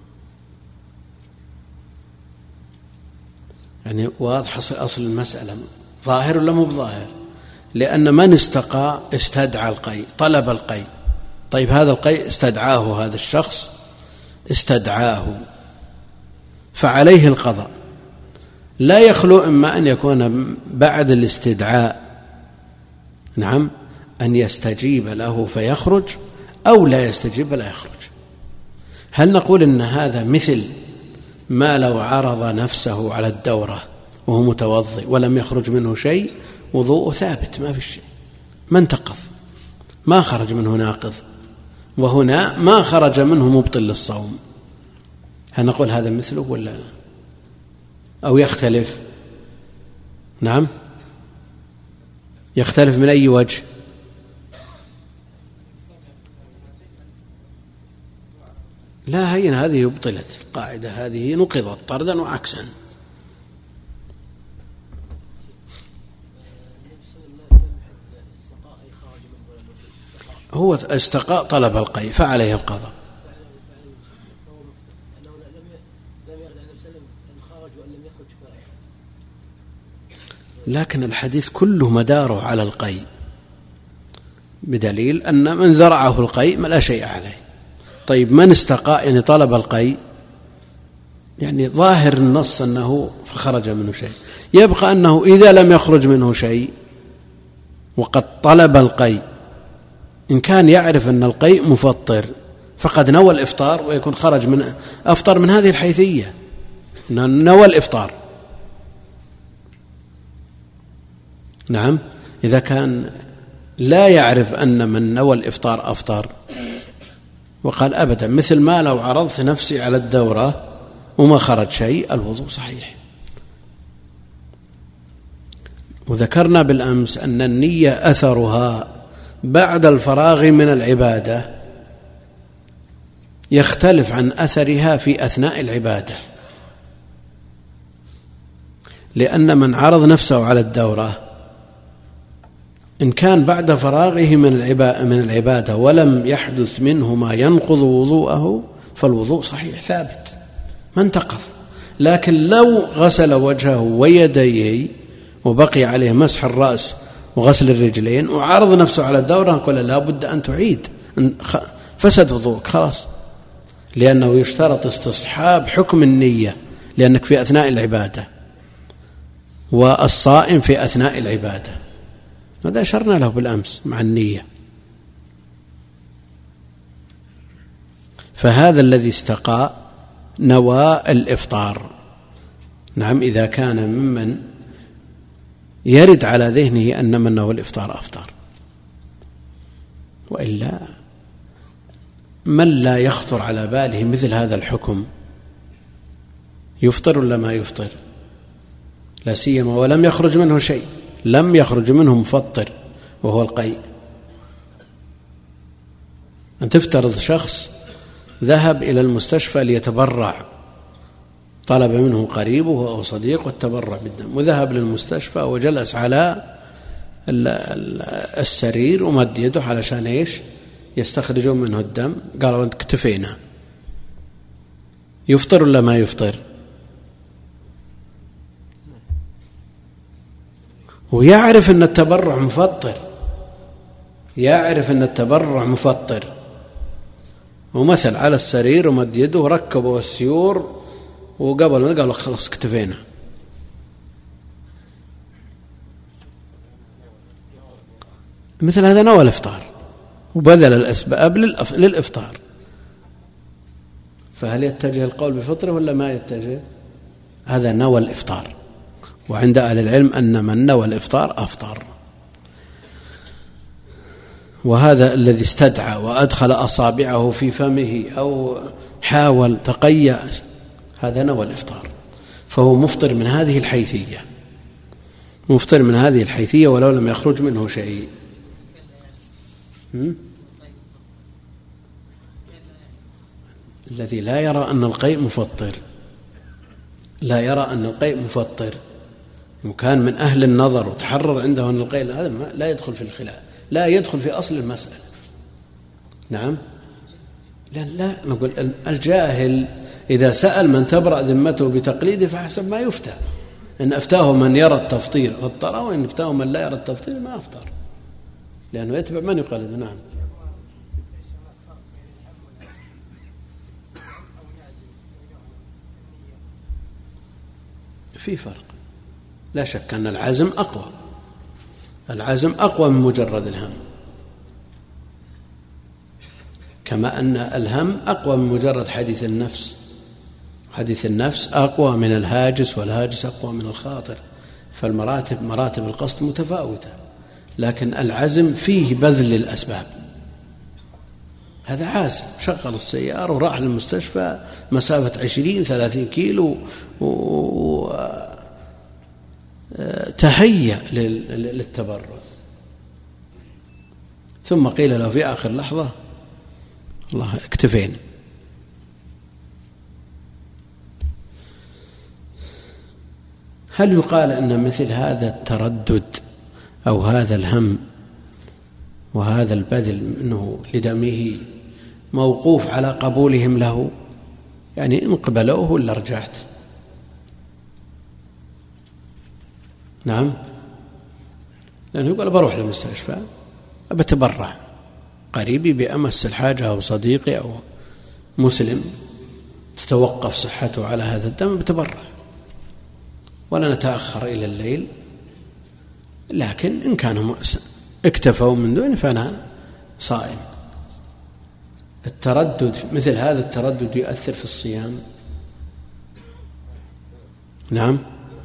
يعني واضح أصل المسألة، ظاهر ولا مو بظاهر؟ لأن من استقى استدعى القيء، طلب القيء. طيب هذا القيء استدعاه هذا الشخص، استدعاه، فعليه القضاء. لا يخلو إما أن يكون بعد الاستدعاء نعم أن يستجيب له فيخرج، أو لا يستجيب لا يخرج. هل نقول إن هذا مثل ما لو عرض نفسه على الدورة وهو متوضئ ولم يخرج منه شيء، وضوءه ثابت ما في شيء، ما انتقض، ما خرج منه ناقض، وهنا ما خرج منه مبطل للصوم؟ هل نقول هذا مثله ولا لا؟ أو يختلف؟ نعم يختلف من أي وجه؟ لا، هين هذه بطلت القاعدة، هذه نقضت طردا وعكسا. هو استقاء طلب القيء فعليه القضاء. لكن الحديث كله مداره على القيء، بدليل أن من ذرعه القيء لا شيء عليه. طيب من استقاء يعني طلب القيء، يعني ظاهر النص أنه فخرج منه شيء، يبقى أنه إذا لم يخرج منه شيء وقد طلب القيء، إن كان يعرف أن القيء مفطر فقد نوى الإفطار، ويكون خرج من أفطر من هذه الحيثية، نوى الإفطار. نعم إذا كان لا يعرف أن من نوى الإفطار أفطر وقال أبدا، مثل ما لو عرضت نفسي على الدورة وما خرج شيء، الوضوء صحيح. وذكرنا بالأمس أن النية أثرها بعد الفراغ من العبادة يختلف عن أثرها في أثناء العبادة، لأن من عرض نفسه على الدورة إن كان بعد فراغه من العبادة ولم يحدث منه ما ينقض وضوءه فالوضوء صحيح ثابت ما انتقض. لكن لو غسل وجهه ويديه وبقي عليه مسح الرأس وغسل الرجلين وعرض نفسه على الدورة، نقول لا بد أن تعيد، فسد وضوءك خلاص، لأنه يشترط استصحاب حكم النية، لأنك في أثناء العبادة، والصائم في أثناء العبادة. هذا أشرنا له بالأمس مع النية. فهذا الذي استقى نوى الإفطار. نعم إذا كان ممن يرد على ذهنه أن من نوى الإفطار أفطر، وإلا من لا يخطر على باله مثل هذا الحكم يفطر ولا ما يفطر؟ لا سيما ولم يخرج منه شيء، لم يخرج منه مفطر وهو القيء. أن تفترض شخص ذهب إلى المستشفى ليتبرع، طلب منه قريبه أو صديق والتبرع بالدم، وذهب للمستشفى وجلس على السرير ومد يده علشان إيش؟ يستخرجون منه الدم. قالوا أنت اكتفينا. يفطر ولا ما يفطر؟ ويعرف أن التبرع مفطر، يعرف أن التبرع مفطر، ومثل على السرير ومد يده وركبوا السيور، وقبل ما قالوا خلاص اكتفينا. مثل هذا نوى الإفطار وبذل الأسباب للإفطار، فهل يتجه القول بفطره ولا ما يتجه؟ هذا نوى الإفطار، وعند أهل العلم أن من نوى الإفطار أفطر. وهذا الذي استدعى وأدخل أصابعه في فمه أو حاول تقيأ، هذا نوى الإفطار، فهو مفطر من هذه الحيثية، مفطر من هذه الحيثية ولو لم يخرج منه شيء. الذي لا يرى أن القيء مفطر، لا يرى أن القيء مفطر، وكان من أهل النظر وتحرر عنده أن القيء هذا لا يدخل في الخلاف، لا يدخل في أصل المسألة. نعم لا لا نقول الجاهل إذا سأل من تبرأ ذمته بتقليده فحسب ما يفتى، إن أفتاه من يرى التفطير فطر، وإن أفتاه من لا يرى التفطير ما أفطر، لأنه يتبع من يقلد. نعم. في فرق لا شك أن العزم أقوى، العزم أقوى من مجرد الهم، كما أن الهم أقوى من مجرد حديث النفس، حديث النفس أقوى من الهاجس، والهاجس أقوى من الخاطر، فالمراتب مراتب القصد متفاوتة، لكن العزم فيه بذل الأسباب. هذا عازم شغل السيارة وراح للمستشفى مسافة عشرين ثلاثين كيلو وتهيأ للتبرع، ثم قيل له في آخر لحظة الله اكتفينا. هل يقال أن مثل هذا التردد أو هذا الهم وهذا البذل منه لدمه موقوف على قبولهم له؟ يعني إن قبلوه ولا رجعت؟ نعم، لأنه يقول بروح للمستشفى أبتبرع، قريبي بأمس الحاجة أو صديقي أو مسلم تتوقف صحته على هذا الدم بتبرع، ولا نتأخر إلى الليل، لكن إن كانوا اكتفوا من دون فأنا صائم. التردد مثل هذا التردد يؤثر في الصيام. نعم،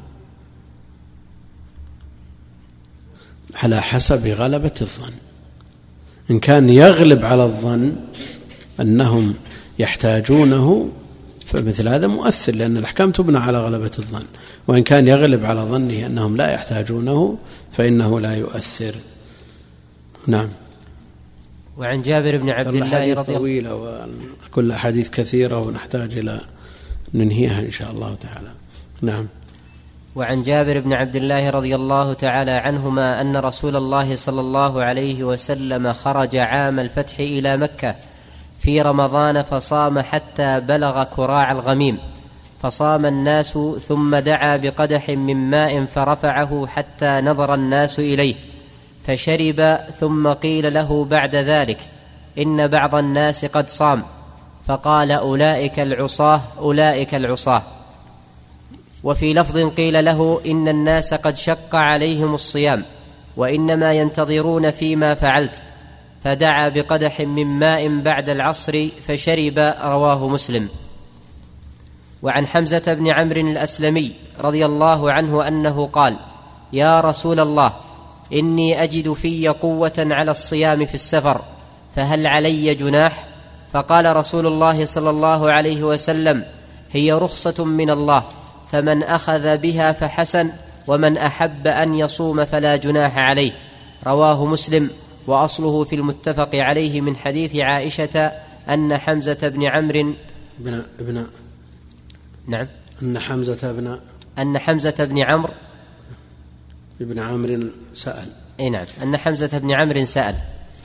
على حسب غلبة الظن. إن كان يغلب على الظن أنهم يحتاجونه فمثل هذا مؤثر، لأن الأحكام تبنى على غلبة الظن، وإن كان يغلب على ظنه أنهم لا يحتاجونه فإنه لا يؤثر. نعم. وعن جابر بن عبد الله رضي الله طويلة وكل حديث كثيرة ونحتاج إلى ننهيها إن شاء الله تعالى. نعم. وعن جابر بن عبد الله رضي الله تعالى عنهما أن رسول الله صلى الله عليه وسلم خرج عام الفتح إلى مكة في رمضان فصام حتى بلغ كراع الغميم، فصام الناس ثم دعا بقدح من ماء فرفعه حتى نظر الناس إليه فشرب، ثم قيل له بعد ذلك إن بعض الناس قد صام، فقال أولئك العصاة أولئك العصاة. وفي لفظ قيل له إن الناس قد شق عليهم الصيام وإنما ينتظرون فيما فعلت، فدعا بقدح من ماء بعد العصر فشرب، رواه مسلم. وعن حمزة بن عمرو الأسلمي رضي الله عنه أنه قال: يا رسول الله، إني أجد في قوة على الصيام في السفر، فهل علي جناح؟ فقال رسول الله صلى الله عليه وسلم: هي رخصة من الله، فمن أخذ بها فحسن، ومن أحب أن يصوم فلا جناح عليه، رواه مسلم. وأصله في المتفق عليه من حديث عائشة أن حمزة بن عمرو بن ابن نعم أن حمزة بن أن حمزة بن عمرو ابن عمرو سأل أي نعم أن حمزة بن عمرو سأل.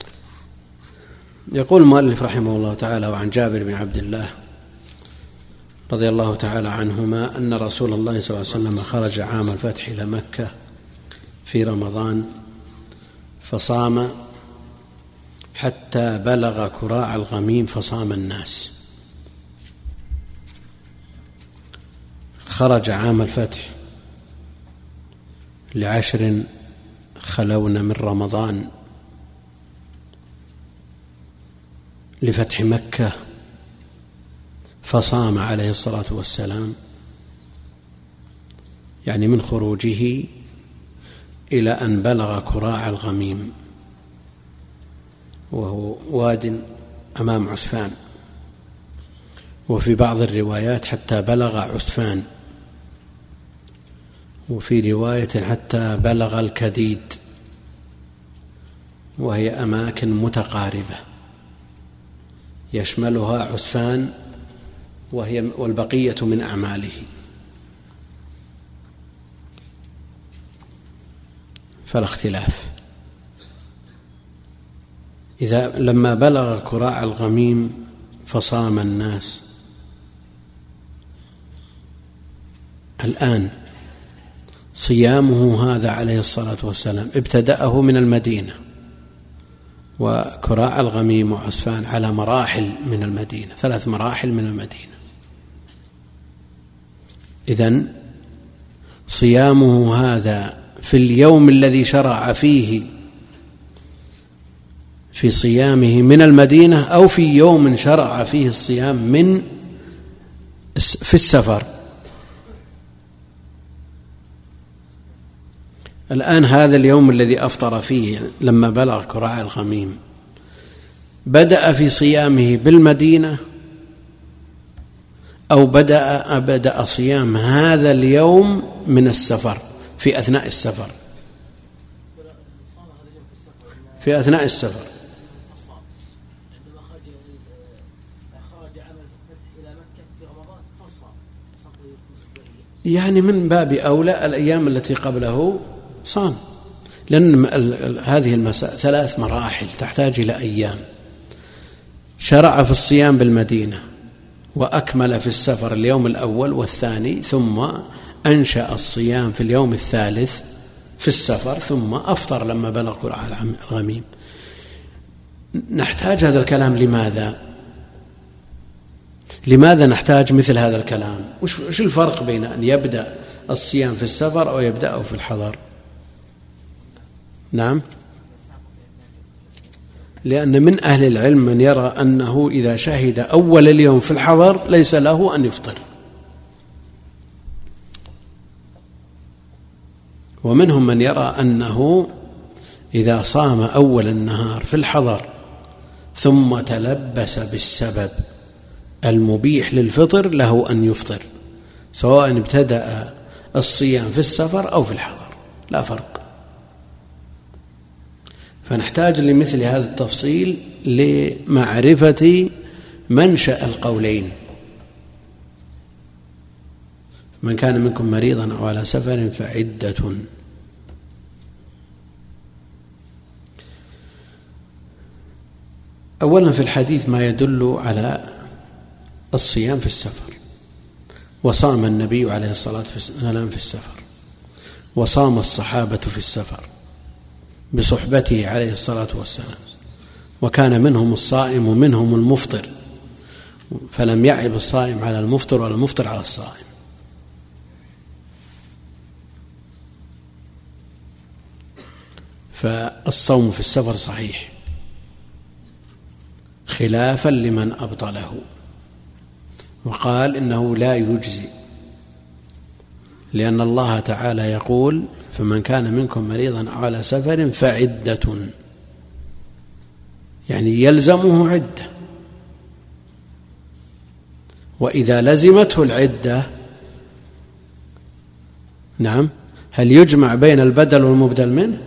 يقول المؤلف رحمه الله تعالى: وعن جابر بن عبد الله رضي الله تعالى عنهما أن رسول الله صلى الله عليه وسلم خرج عام الفتح إلى مكة في رمضان فصام حتى بلغ كراع الغميم فصام الناس. خرج عام الفتح لعشر خلون من رمضان لفتح مكة، فصام عليه الصلاة والسلام، يعني من خروجه إلى أن بلغ كراع الغميم، وهو واد أمام عسفان، وفي بعض الروايات حتى بلغ عسفان، وفي رواية حتى بلغ الكديد، وهي أماكن متقاربة يشملها عسفان وهي والبقية من أعماله. فلا اختلاف. إذا لما بلغ كراع الغميم فصام الناس. الآن صيامه هذا عليه الصلاة والسلام ابتدأه من المدينة، وكراع الغميم وعسفان على مراحل من المدينة، ثلاث مراحل من المدينة. إذن صيامه هذا في اليوم الذي شرع فيه في صيامه من المدينة، أو في يوم شرع فيه الصيام من في السفر. الآن هذا اليوم الذي أفطر فيه لما بلغ كراع الغميم بدأ في صيامه بالمدينة، أو بدأ بدأ صيام هذا اليوم من السفر في أثناء السفر في أثناء السفر يعني من باب أولى الأيام التي قبله صام، لأن هذه المساء ثلاث مراحل تحتاج إلى أيام. شرع في الصيام بالمدينة وأكمل في السفر اليوم الأول والثاني، ثم أنشأ الصيام في اليوم الثالث في السفر، ثم أفطر لما بلغ كراع الغميم. نحتاج هذا الكلام لماذا؟ لماذا نحتاج مثل هذا الكلام؟ وش الفرق بين أن يبدأ الصيام في السفر أو يبدأه في الحضر؟ نعم، لأن من أهل العلم من يرى أنه إذا شهد أول اليوم في الحضر ليس له أن يفطر، ومنهم من يرى أنه إذا صام أول النهار في الحضر ثم تلبس بالسبب المبيح للفطر له أن يفطر، سواء ابتدأ الصيام في السفر أو في الحضر، لا فرق. فنحتاج لمثل هذا التفصيل لمعرفة منشأ القولين. من كان منكم مريضا أو على سفر فعدة. أولا في الحديث ما يدل على الصيام في السفر، وصام النبي عليه الصلاة والسلام في السفر، وصام الصحابة في السفر بصحبته عليه الصلاة والسلام، وكان منهم الصائم ومنهم المفطر، فلم يعب الصائم على المفطر ولا المفطر على الصائم. فالصوم في السفر صحيح، خلافا لمن أبطله وقال إنه لا يجزي، لأن الله تعالى يقول: فمن كان منكم مريضا أو على سفر فعدة، يعني يلزمه عدة. وإذا لزمته العدة، نعم، هل يجمع بين البدل والمبدل منه؟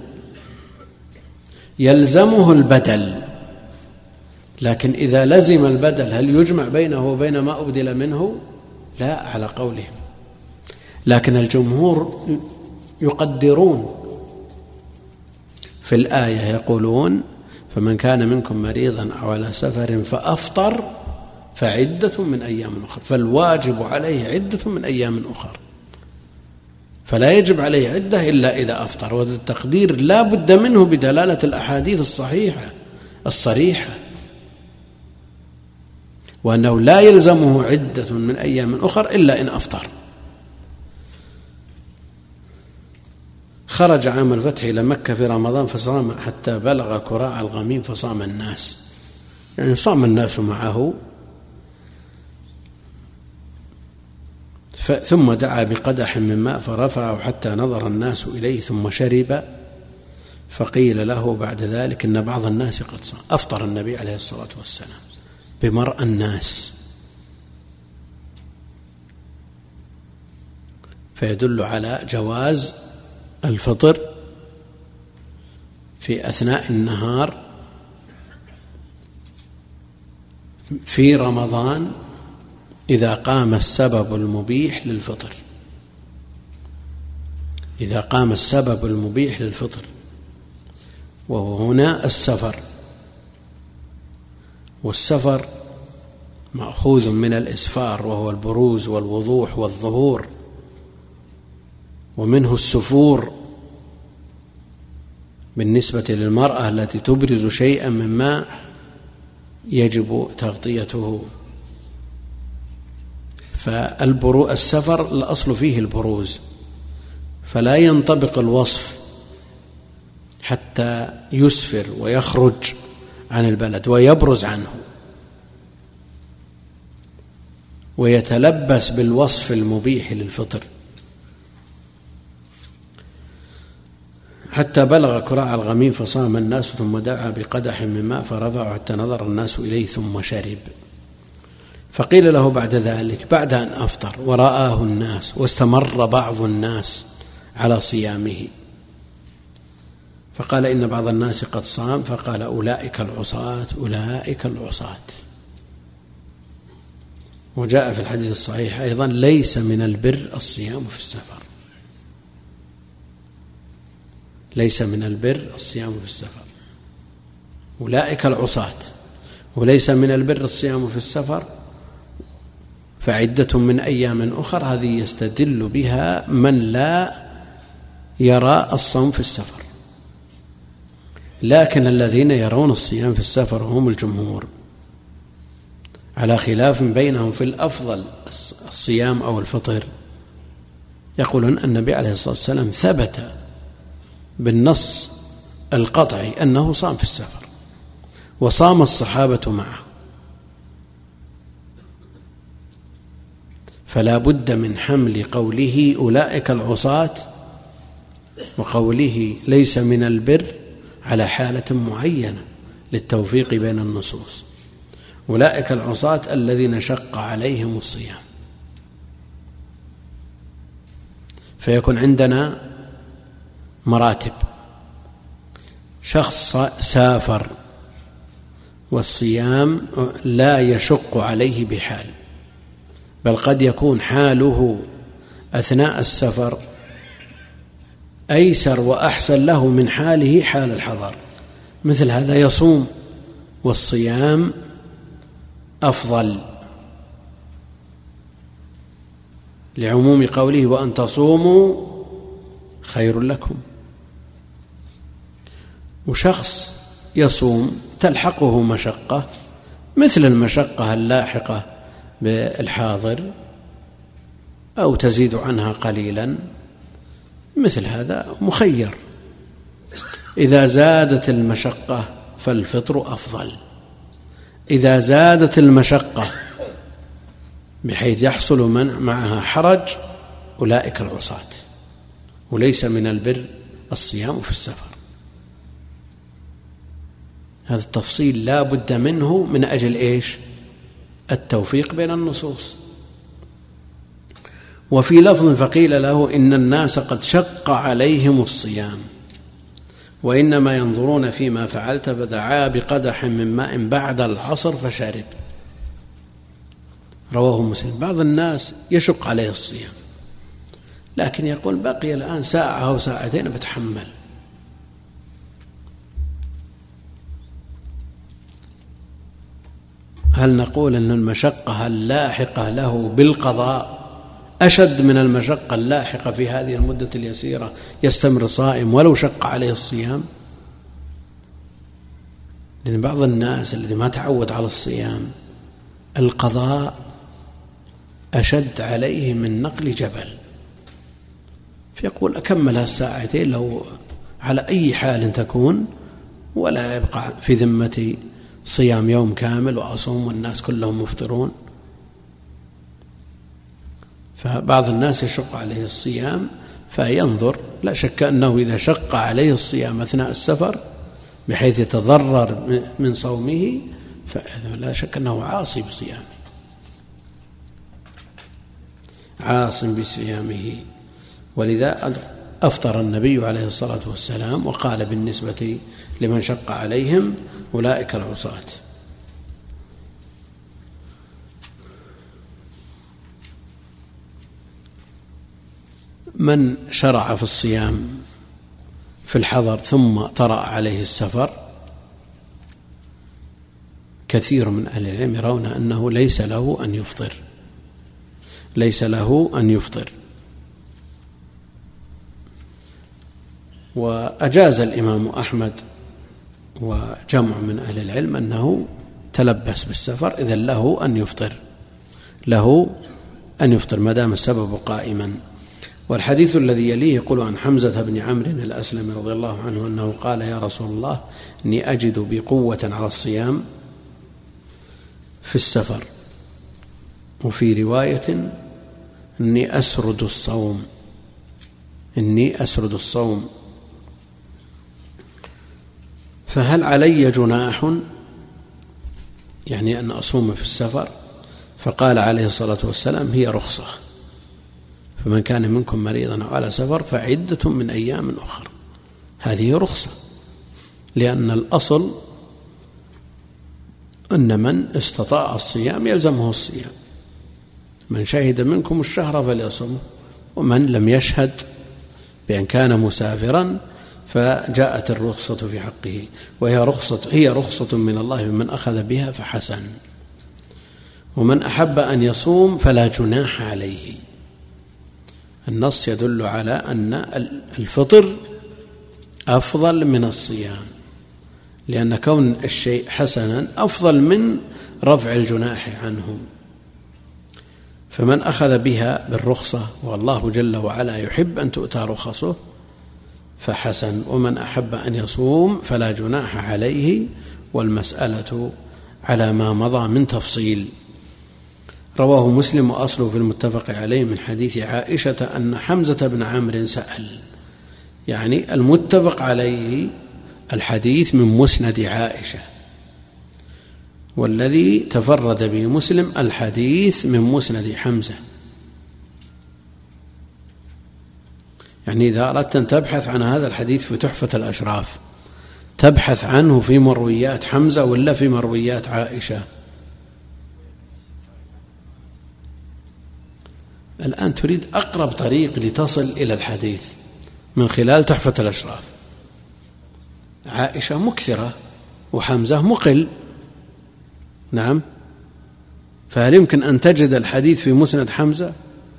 يلزمه البدل، لكن إذا لزم البدل هل يجمع بينه وبين ما أبدل منه؟ لا، على قولهم. لكن الجمهور يقدرون في الآية، يقولون: فمن كان منكم مريضا أو على سفر فأفطر فعدة من أيام أخرى، فالواجب عليه عدة من أيام أخرى، فلا يجب عليه عدة إلا إذا أفطر. وهذا التقدير لا بد منه بدلالة الأحاديث الصحيحة الصريحة، وأنه لا يلزمه عدة من أيام أخرى إلا إن أفطر. خرج عام الفتح إلى مكة في رمضان فصام حتى بلغ كراع الغميم فصام الناس، يعني صام الناس معه. ثم دعا بقدح من ماء فرفعه حتى نظر الناس إليه ثم شرب، فقيل له بعد ذلك إن بعض الناس قد صام. أفطر النبي عليه الصلاة والسلام بمرأى الناس، فيدل على جواز الفطر في أثناء النهار في رمضان إذا قام السبب المبيح للفطر، إذا قام السبب المبيح للفطر، وهو هنا السفر. والسفر مأخوذ من الإسفار وهو البروز والوضوح والظهور، ومنه السفور بالنسبة للمرأة التي تبرز شيئا مما يجب تغطيته. فالسفر الأصل فيه البروز، فلا ينطبق الوصف حتى يسفر ويخرج عن البلد ويبرز عنه ويتلبس بالوصف المبيح للفطر، حتى بلغ كراع الغميم فصام الناس ثم دعا بقدح من ماء فرفعه حتى نظر الناس إليه ثم شرب. فقيل له بعد ذلك بعد أن أفطر ورآه الناس واستمر بعض الناس على صيامه، فقال إن بعض الناس قد صام، فقال أولئك العصاة أولئك العصاة. وجاء في الحديث الصحيح أيضا ليس من البر الصيام في السفر، ليس من البر الصيام في السفر، أولئك العصاة، وليس من البر الصيام في السفر فعدة من أيام أخر. هذه يستدل بها من لا يرى الصوم في السفر، لكن الذين يرون الصيام في السفر هم الجمهور، على خلاف بينهم في الأفضل الصيام أو الفطر. يقولون أن النبي عليه الصلاة والسلام ثبت بالنص القطعي أنه صام في السفر وصام الصحابة معه، فلا بد من حمل قوله أولئك العصاة وقوله ليس من البر على حالة معينة للتوفيق بين النصوص. أولئك العصاة الذين شق عليهم الصيام، فيكون عندنا مراتب: شخص سافر والصيام لا يشق عليه بحال، بل قد يكون حاله أثناء السفر أيسر وأحسن له من حاله حال الحضر، مثل هذا يصوم والصيام أفضل لعموم قوله وأن تصوموا خير لكم. وشخص يصوم تلحقه مشقة مثل المشقة اللاحقة بالحاضر أو تزيد عنها قليلا، مثل هذا مخير، إذا زادت المشقة فالفطر أفضل، إذا زادت المشقة بحيث يحصل من معها حرج أولئك العصاة. وليس من البر الصيام في السفر. هذا التفصيل لا بد منه من أجل إيش؟ التوفيق بين النصوص. وفي لفظ فقيل له إن الناس قد شق عليهم الصيام وإنما ينظرون فيما فعلت، فدعا بقدح من ماء بعد العصر فشرب. رواه مسلم. بعض الناس يشق عليه الصيام لكن يقول بقي الآن ساعة أو ساعتين بتحمل. هل نقول أن المشقة اللاحقة له بالقضاء أشد من المشقة اللاحقة في هذه المدة اليسيرة يستمر صائم ولو شق عليه الصيام؟ لأن بعض الناس الذي ما تعود على الصيام القضاء أشد عليه من نقل جبل، فيقول أكمل الساعتين لو على أي حال تكون ولا يبقى في ذمتي صيام يوم كامل وأصوم والناس كلهم مفطرون. فبعض الناس يشق عليه الصيام فينظر، لا شك أنه إذا شق عليه الصيام أثناء السفر بحيث يتضرر من صومه فلا شك أنه عاصي بصيامه، عاص بصيامه. ولذا أفطر النبي عليه الصلاة والسلام وقال بالنسبة لمن شق عليهم أولئك العصاة. من شرع في الصيام في الحضر ثم طرأ عليه السفر كثير من أهل العلم يرون أنه ليس له أن يفطر ليس له أن يفطر وأجاز الإمام أحمد وجمع من أهل العلم أنه تلبس بالسفر إذن له أن يفطر له أن يفطر ما دام السبب قائما. والحديث الذي يليه يقول عن حمزة بن عمرو الأسلمي رضي الله عنه أنه قال يا رسول الله إني أجد بقوة على الصيام في السفر، وفي رواية إني أسرد الصوم إني أسرد الصوم فهل علي جناح يعني أن أصوم في السفر؟ فقال عليه الصلاة والسلام هي رخصة، فمن كان منكم مريضا أو على سفر فعدة من أيام أخر. هذه رخصة، لأن الأصل أن من استطاع الصيام يلزمه الصيام، من شهد منكم الشهر فليصمه، ومن لم يشهد بأن كان مسافرا فجاءت الرخصة في حقه، وهي رخصة هي رخصة من الله بمن أخذ بها فحسن. ومن أحب أن يصوم فلا جناح عليه. النص يدل على أن الفطر أفضل من الصيام، لأن كون الشيء حسنا أفضل من رفع الجناح عنه. فمن أخذ بها بالرخصة والله جل وعلا يحب أن تؤتى رخصه فحسن، ومن أحب أن يصوم فلا جناح عليه، والمسألة على ما مضى من تفصيل. رواه مسلم وأصله في المتفق عليه من حديث عائشة أن حمزة بن عمرو سأل، يعني المتفق عليه الحديث من مسند عائشة، والذي تفرد به مسلم الحديث من مسند حمزة. يعني إذا أردت أن تبحث عن هذا الحديث في تحفة الأشراف تبحث عنه في مرويات حمزة ولا في مرويات عائشة؟ الآن تريد أقرب طريق لتصل إلى الحديث من خلال تحفة الأشراف. عائشة مكثرة وحمزة مقل، نعم، فهل يمكن أن تجد الحديث في مسند حمزة؟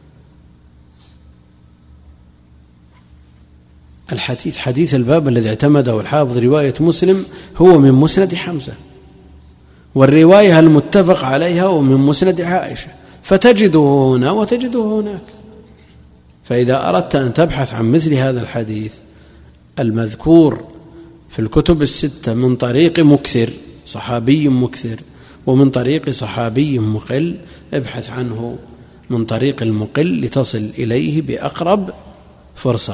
الحديث حديث الباب الذي اعتمده الحافظ رواية مسلم هو من مسند حمزة، والرواية المتفق عليها ومن مسند عائشة، فتجده هنا وتجده هناك. فإذا أردت أن تبحث عن مثل هذا الحديث المذكور في الكتب الستة من طريق مكثر صحابي مكثر ومن طريق صحابي مقل، ابحث عنه من طريق المقل لتصل إليه بأقرب فرصة.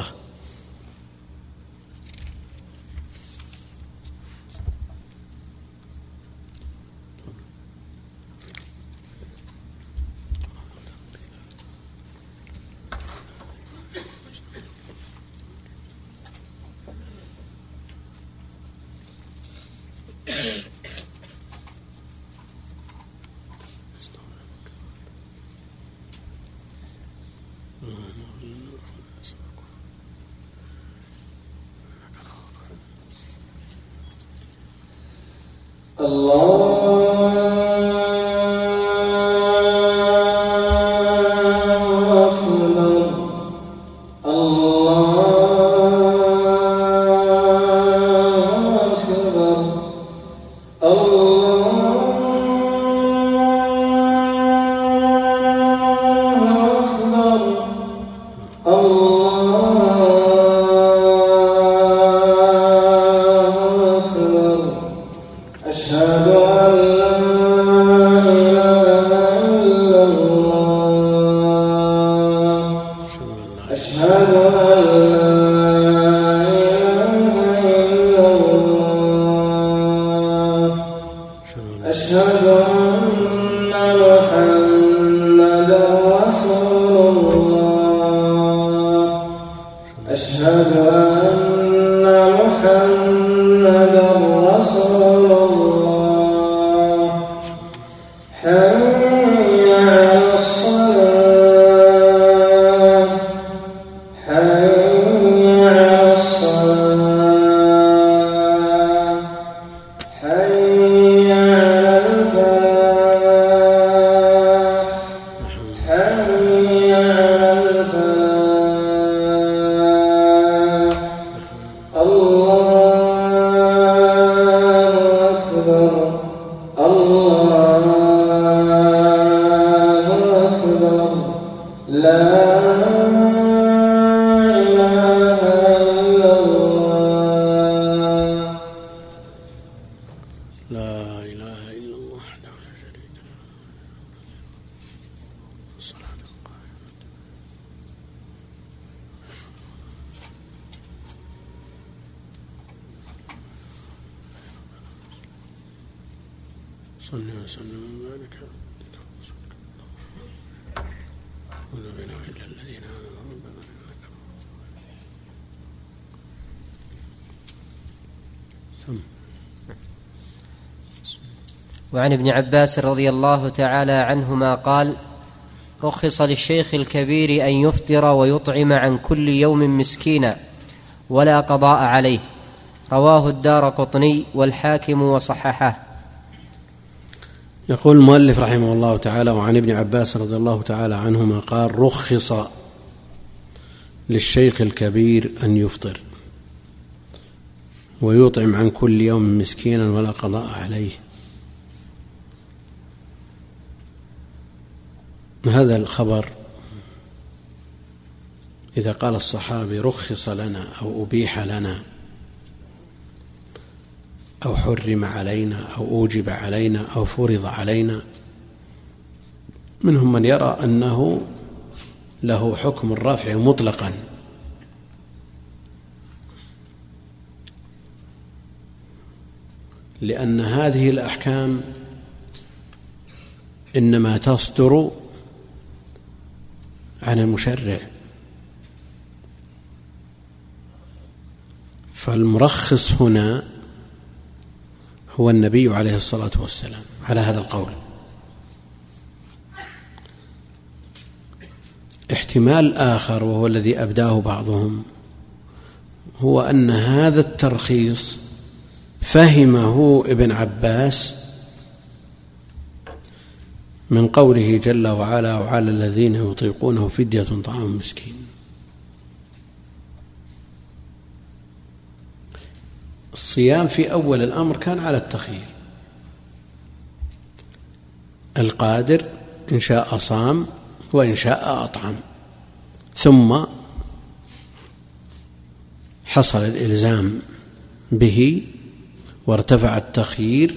حي على صل وسلم وبارك على ونبينا إلا الذين آمنوا ربنا إنك ثم. وعن ابن عباس رضي الله تعالى عنهما قال: رخص للشيخ الكبير أن يفطر ويطعم عن كل يوم مسكينا ولا قضاء عليه. رواه الدارقطني والحاكم وصححه. يقول المؤلف رحمه الله تعالى: وعن ابن عباس رضي الله تعالى عنهما قال: رخص للشيخ الكبير أن يفطر ويطعم عن كل يوم مسكينا ولا قضاء عليه. هذا الخبر إذا قال الصحابي رخص لنا أو أبيح لنا أو حرم علينا أو أوجب علينا أو فرض علينا، منهم من يرى أنه له حكم الرافع مطلقا، لأن هذه الأحكام إنما تصدر عن المشرع، فالمرخص هنا هو النبي عليه الصلاة والسلام على هذا القول. احتمال آخر وهو الذي أبداه بعضهم هو أن هذا الترخيص فهمه ابن عباس من قوله جل وعلا: وعلى الذين يطيقونه فدية طعام مسكين. الصيام في أول الأمر كان على التخيير، القادر إن شاء صام وإن شاء أطعم، ثم حصل الإلزام به وارتفع التخيير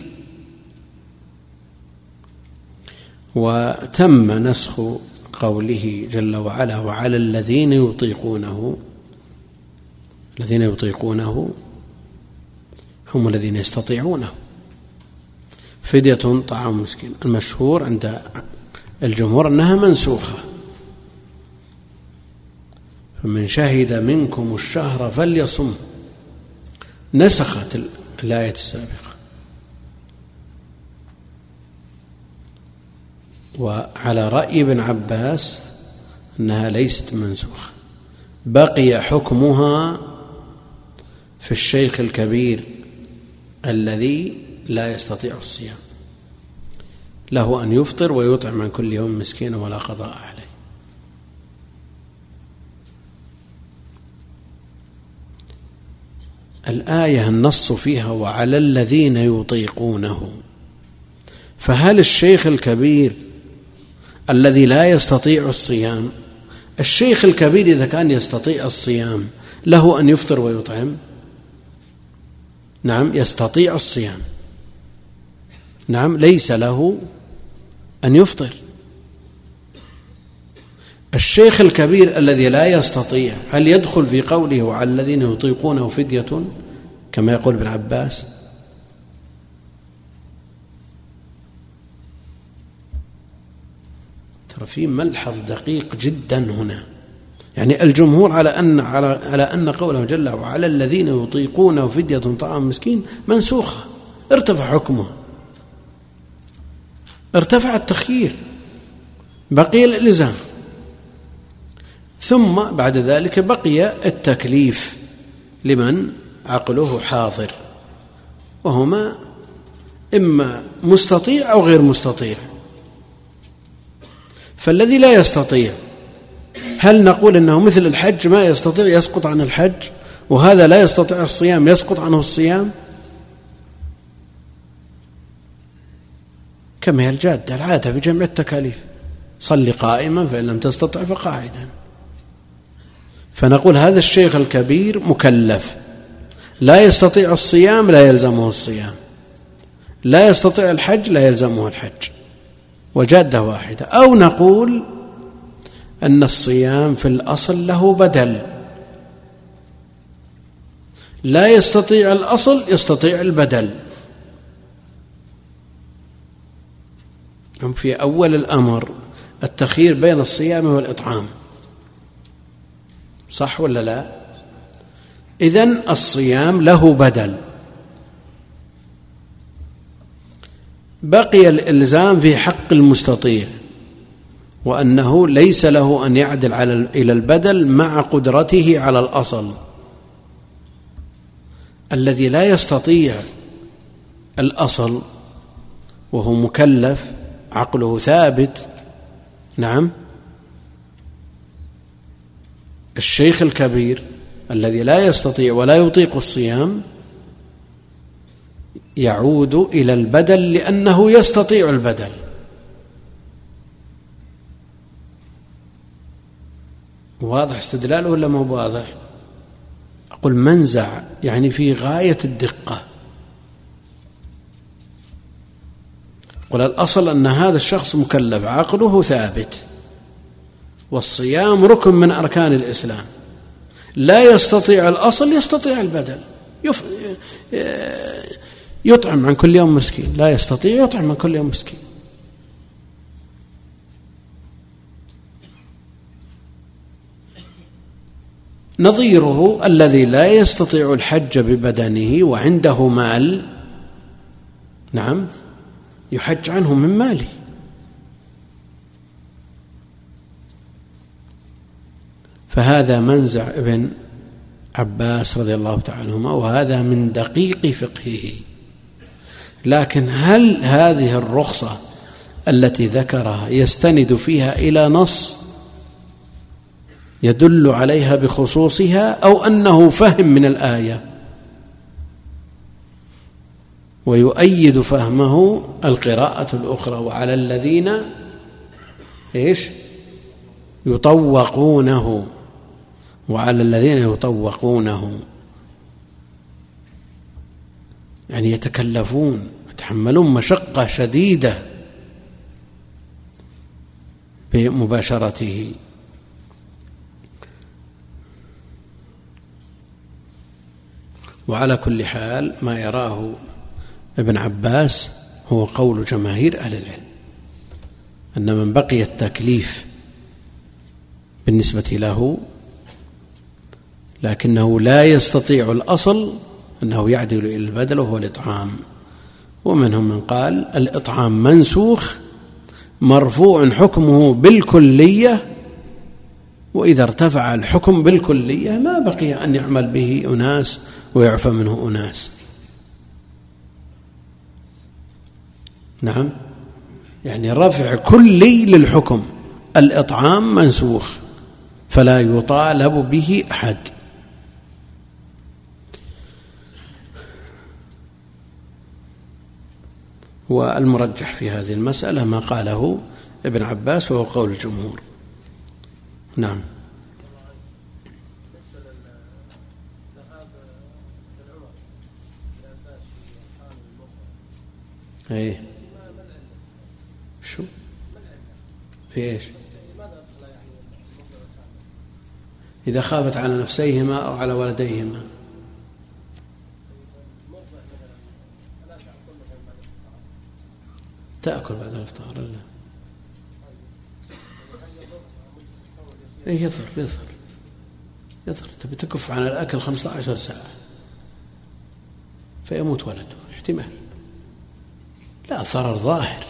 وتم نسخ قوله جل وعلا: وعلى الذين يطيقونه. الذين يطيقونه هم الذين يستطيعونه، فدية طعام مسكين. المشهور عند الجمهور أنها منسوخة، فمن شهد منكم الشهر فليصم، نسخت الآية السابقة. وعلى رأي ابن عباس أنها ليست منسوخة، بقي حكمها في الشيخ الكبير الذي لا يستطيع الصيام، له أن يفطر ويطعم عن كل يوم مسكينا ولا قضاء عليه. الآية النص فيها وعلى الذين يطيقونه، فهل الشيخ الكبير الذي لا يستطيع الصيام، الشيخ الكبير إذا كان يستطيع الصيام له أن يفطر ويطعم؟ نعم، يستطيع الصيام، نعم، ليس له أن يفطر. الشيخ الكبير الذي لا يستطيع هل يدخل في قوله وعلى الذين يطيقونه فدية كما يقول ابن عباس؟ ترى في ملحظ دقيق جدا هنا، يعني الجمهور على أن على على أن قوله جل وعلا الذين يطيقونه فدية طعام مسكين منسوخة، ارتفع حكمها، ارتفع التخيير، بقي الإلزام، ثم بعد ذلك بقي التكليف لمن عقله حاضر، وهما إما مستطيع أو غير مستطيع. فالذي لا يستطيع هل نقول أنه مثل الحج ما يستطيع يسقط عن الحج، وهذا لا يستطيع الصيام يسقط عنه الصيام؟ كما هي الجادة العادة في جمع التكاليف: صل قائما فإن لم تستطع فقاعدا. فنقول هذا الشيخ الكبير مكلف، لا يستطيع الصيام لا يلزمه الصيام، لا يستطيع الحج لا يلزمه الحج، وجادة واحدة. أو نقول أن الصيام في الأصل له بدل، لا يستطيع الأصل يستطيع البدل. في أول الأمر التخيير بين الصيام والإطعام، صح ولا لا؟ إذن الصيام له بدل. بقي الإلزام في حق المستطيع، وأنه ليس له أن يعدل على إلى البدل مع قدرته على الأصل. الذي لا يستطيع الأصل وهو مكلف عقله ثابت، نعم، الشيخ الكبير الذي لا يستطيع ولا يطيق الصيام يعود إلى البدل لأنه يستطيع البدل. واضح استدلاله ولا مو واضح؟ أقول منزع يعني في غاية الدقة. قل الأصل أن هذا الشخص مكلف عقله ثابت، والصيام ركن من أركان الإسلام، لا يستطيع الأصل يستطيع البدل، يف... يطعم عن كل يوم مسكين، لا يستطيع يطعم عن كل يوم مسكين. نظيره الذي لا يستطيع الحج ببدنه وعنده مال، نعم، يحج عنه من ماله. فهذا منزع ابن عباس رضي الله تعالى عنهما، وهذا من دقيق فقهه. لكن هل هذه الرخصة التي ذكرها يستند فيها إلى نص يدل عليها بخصوصها، أو أنه فهم من الآية ويؤيد فهمه القراءة الأخرى وعلى الذين إيش يطوقونه وعلى الذين يطوقونه يعني يتكلفون يتحملون مشقة شديدة بمباشرته. وعلى كل حال ما يراه ابن عباس هو قول جماهير أهل العلم، أن من بقي التكليف بالنسبة له لكنه لا يستطيع الأصل أنه يعدل إلى البدل وهو الإطعام. ومنهم من قال الإطعام منسوخ مرفوع حكمه بالكلية، وإذا ارتفع الحكم بالكلية ما بقي أن يعمل به أناس ويعفى منه أناس. نعم، يعني رفع كلي للحكم، الإطعام منسوخ فلا يطالب به أحد. والمرجح في هذه المسألة ما قاله ابن عباس وهو قول الجمهور. نعم. ايه شو في ايش؟ إذا خافت على نفسيهما أو على ولديهما. تأكل بعد الإفطار لا إيه يثر يثر يثر تبي تكف عن الأكل خمسة عشر ساعة فيموت ولده احتمال، لا ضرر ظاهر.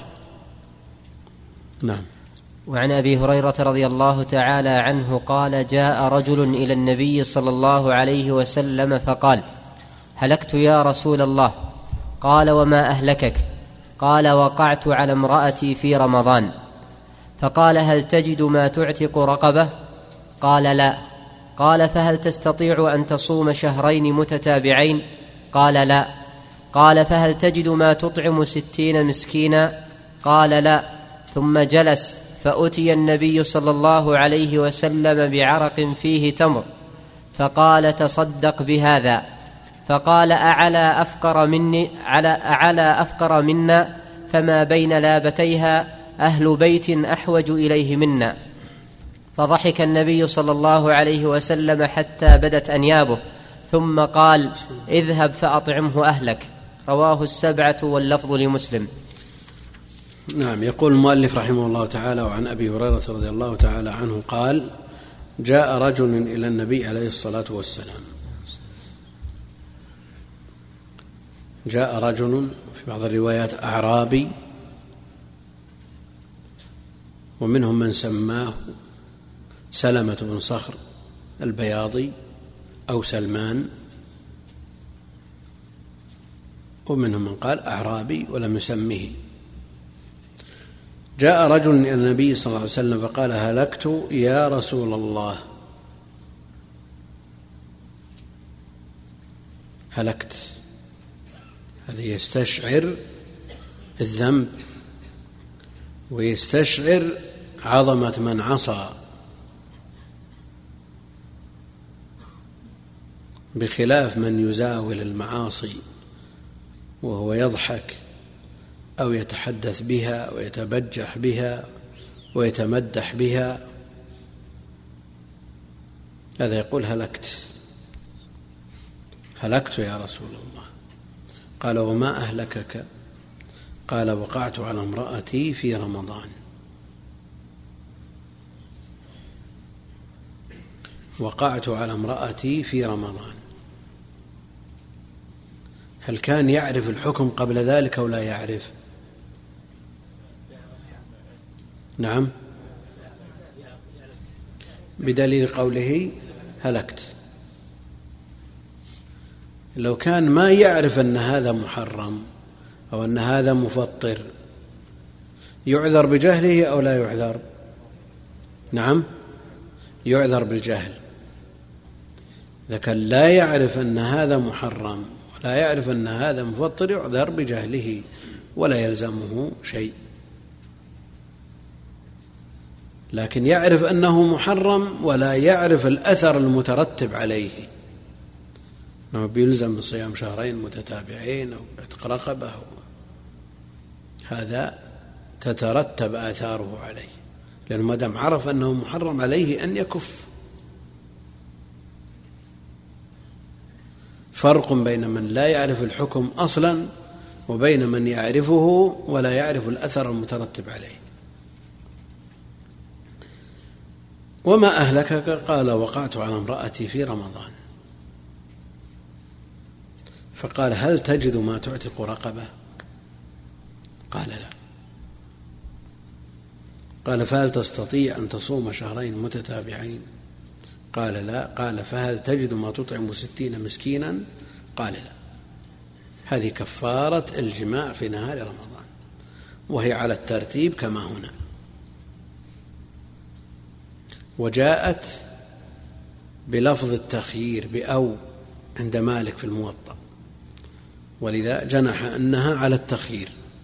نعم. وعن أبي هريرة رضي الله تعالى عنه قال جاء رجل إلى النبي صلى الله عليه وسلم فقال هلكت يا رسول الله. قال وما أهلكك؟ قال وقعت على امرأتي في رمضان. فقال هل تجد ما تعتق رقبة؟ قال لا. قال فهل تستطيع أن تصوم شهرين متتابعين؟ قال لا. قال فهل تجد ما تطعم ستين مسكينا؟ قال لا. ثم جلس فأتي النبي صلى الله عليه وسلم بعرق فيه تمر فقال تصدق بهذا. فقال أعلى أفقر مني على أعلى أفقر منا فما بين لابتيها أهل بيت أحوج إليه منا. فضحك النبي صلى الله عليه وسلم حتى بدت أنيابه ثم قال اذهب فأطعمه أهلك. رواه السبعة واللفظ لمسلم. نعم. يقول المؤلف رحمه الله تعالى: وعن أبي هريرة رضي الله تعالى عنه قال: جاء رجل إلى النبي عليه الصلاة والسلام جاء رجل في بعض الروايات أعرابي، ومنهم من سماه سلمة بن صخر البياضي أو سلمان، ومنهم من قال أعرابي ولم يسمه. جاء رجل إلى النبي صلى الله عليه وسلم فقال: هلكت يا رسول الله. هلكت هذا يستشعر الذنب ويستشعر عظمة من عصى، بخلاف من يزاول المعاصي وهو يضحك أو يتحدث بها ويتبجح بها ويتمدح بها، هذا يقول: هلكت هلكت يا رسول الله. قال: وما أهلكك؟ قال: وقعت على امرأتي في رمضان. وقعت على امرأتي في رمضان. هل كان يعرف الحكم قبل ذلك أو لا يعرف؟ نعم، بدليل قوله هلكت. لو كان ما يعرف أن هذا محرم أو أن هذا مفطر يعذر بجهله أو لا يعذر؟ نعم، يعذر بالجهل. إذا كان لا يعرف أن هذا محرم ولا يعرف أن هذا مفطر يعذر بجهله ولا يلزمه شيء. لكن يعرف أنه محرم ولا يعرف الأثر المترتب عليه، أنه بيلزم بصيام شهرين متتابعين أو عتق رقبة، هذا تترتب آثاره عليه، لأنه ما دام عرف أنه محرم عليه أن يكف. فرق بين من لا يعرف الحكم أصلا وبين من يعرفه ولا يعرف الأثر المترتب عليه. وما أهلكك؟ قال: وقعت على امرأتي في رمضان. فقال: هل تجد ما تعتق رقبة؟ قال: لا. قال: فهل تستطيع أن تصوم شهرين متتابعين؟ قال: لا. قال: فهل تجد ما تطعم ستين مسكينا؟ قال: لا. هذه كفارة الجماع في نهار رمضان، وهي على الترتيب كما هنا. وجاءت بلفظ التخيير بأو عند مالك في الموطأ، ولذا جنح أنها على التخيير.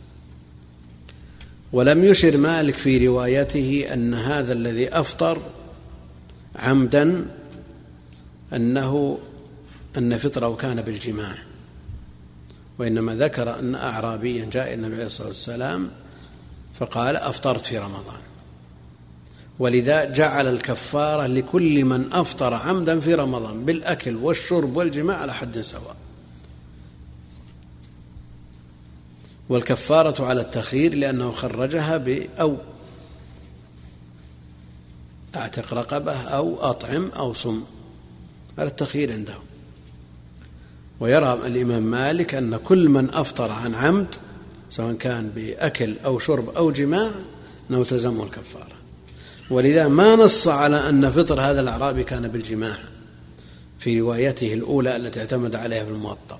ولم يشر مالك في روايته أن هذا الذي أفطر عمدا أنه أن فطره كان بالجماع، وإنما ذكر أن أعرابيا جاء النبي عليه الصلاة والسلام فقال: أفطرت في رمضان. ولذا جعل الكفارة لكل من أفطر عمدا في رمضان بالأكل والشرب والجماع على حد سواء. والكفارة على التخيير لأنه خرجها بأو أعتق رقبة أو أطعم أو صم، على التخيير عنده. ويرى الإمام مالك أن كل من أفطر عن عمد سواء كان بأكل أو شرب أو جماع أنه تلزمه الكفارة، ولذا ما نص على أن فطر هذا الأعرابي كان بالجماع في روايته الأولى التي اعتمد عليها في الموطأ،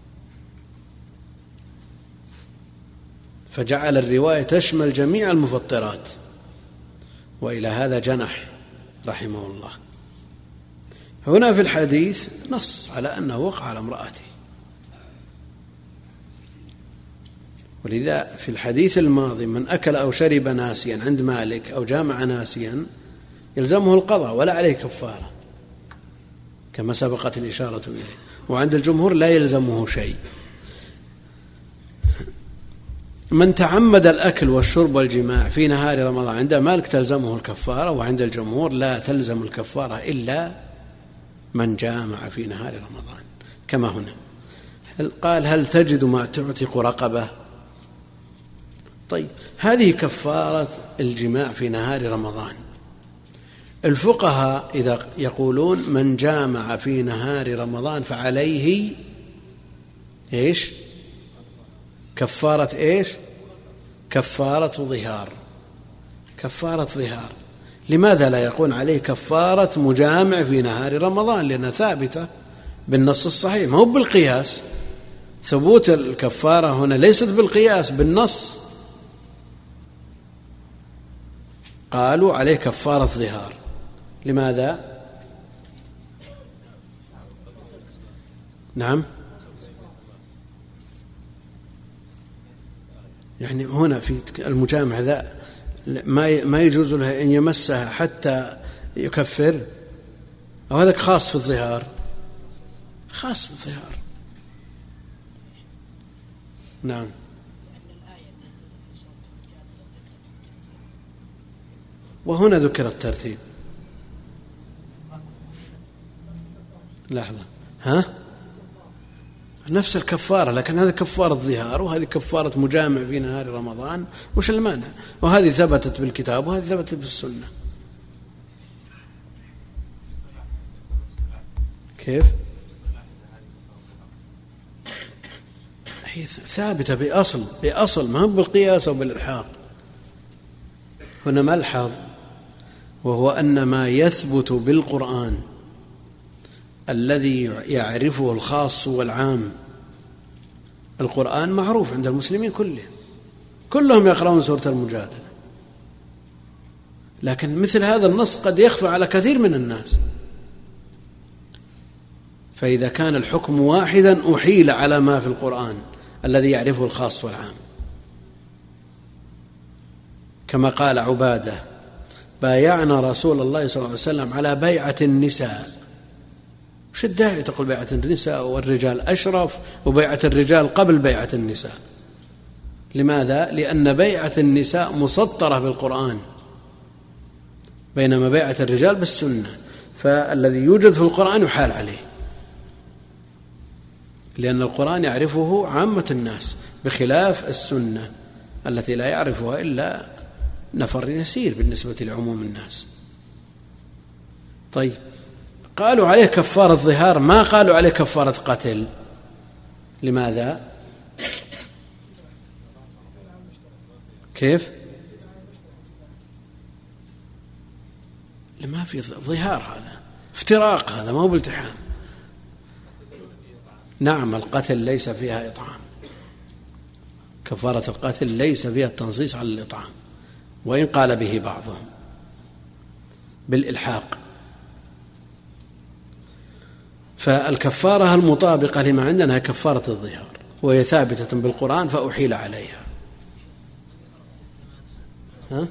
فجعل الرواية تشمل جميع المفطرات، وإلى هذا جنح رحمه الله. هنا في الحديث نص على أنه وقع على امرأته، ولذا في الحديث الماضي من أكل أو شرب ناسيا عند مالك أو جامع ناسيا يلزمه القضاء ولا عليه كفارة كما سبقت الإشارة إليه، وعند الجمهور لا يلزمه شيء. من تعمد الأكل والشرب والجماع في نهار رمضان عند مالك تلزمه الكفارة، وعند الجمهور لا تلزم الكفارة إلا من جامع في نهار رمضان كما هنا. هل قال: هل تجد ما تعتق رقبة؟ طيب هذه كفارة الجماع في نهار رمضان. الفقهاء إذا يقولون من جامع في نهار رمضان فعليه إيش؟ كفارة إيش؟ كفارة ظهار. كفارة ظهار. لماذا لا يكون عليه كفارة مجامع في نهار رمضان؟ لأنها ثابتة بالنص الصحيح، ما هو بالقياس. ثبوت الكفارة هنا ليست بالقياس، بالنص. قالوا عليه كفارة ظهار. لماذا؟ نعم، يعني هنا في المجامع ذا ما يجوز له أن يمسها حتى يكفر، أو هذا خاص في الظهار؟ خاص بالظهار. نعم. وهنا ذكر الترتيب. لحظة، ها؟ نفس الكفارة، لكن هذه كفارة الظهار وهذه كفارة مجامع في نهار رمضان. وش المانع؟ وهذه ثبتت بالكتاب وهذه ثبتت بالسنة. كيف؟ هي ثابتة بأصل بأصل ما هو بالقياس أو بالإلحاق. هنا ملحظ، وهو أن ما يثبت بالقرآن الذي يعرفه الخاص والعام. القرآن معروف عند المسلمين كلهم، كلهم يقرؤون سورة المجادلة، لكن مثل هذا النص قد يخفى على كثير من الناس. فإذا كان الحكم واحدا أحيل على ما في القرآن الذي يعرفه الخاص والعام، كما قال عبادة: بايعنا رسول الله صلى الله عليه وسلم على بيعة النساء. وش الداعي تقول بيعة النساء والرجال أشرف، وبيعة الرجال قبل بيعة النساء؟ لماذا؟ لأن بيعة النساء مسطرة بالقرآن، بينما بيعة الرجال بالسنة. فالذي يوجد في القرآن يحال عليه، لأن القرآن يعرفه عامة الناس، بخلاف السنة التي لا يعرفها إلا نفر يسير بالنسبة لعموم الناس. طيب، قالوا عليه كفارة ظهار، ما قالوا عليه كفارة قتل. لماذا؟ كيف؟ لما في ظهار، هذا افتراق، هذا ما هو بالتحام. نعم، القتل ليس فيها إطعام. كفارة القتل ليس فيها التنصيص على الإطعام، وإن قال به بعضهم بالإلحاق. فالكفارة المطابقة لما عندنا هي كفارة الظهار، وهي ثابتة بالقرآن فأحيل عليها. ها؟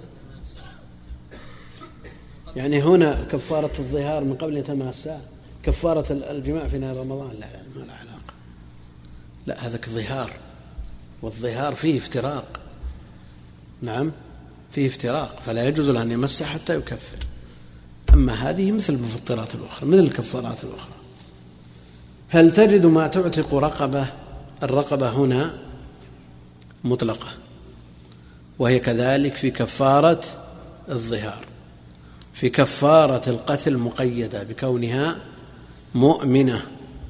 يعني هنا كفارة الظهار من قبل يتماسى، كفارة الجماع في نهار رمضان لا لا ما لا علاقة. لا، هذا ظهار، والظهار فيه افتراق. نعم، فيه افتراق، فلا يجوز له أن يمس حتى يكفر. أما هذه مثل المفطرات الأخرى، مثل الكفارات الأخرى. هل تجد ما تعتق رقبة؟ الرقبة هنا مطلقة، وهي كذلك في كفارة الظهار. في كفارة القتل مقيدة بكونها مؤمنة،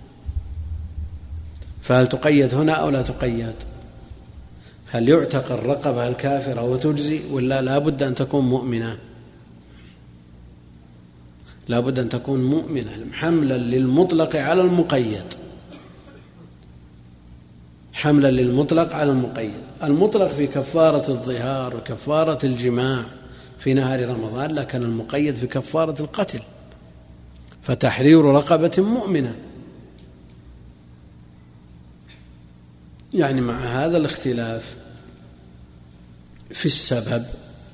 فهل تقيد هنا أو لا تقيد؟ هل يعتق الرقبة الكافرة وتجزي، ولا لا بد أن تكون مؤمنة؟ لا بد أن تكون مؤمنة، حملا للمطلق على المقيد، حملا للمطلق على المقيد. المطلق في كفارة الظهار وكفارة الجماع في نهار رمضان، لكن المقيد في كفارة القتل، فتحرير رقبة مؤمنة. يعني مع هذا الاختلاف في السبب،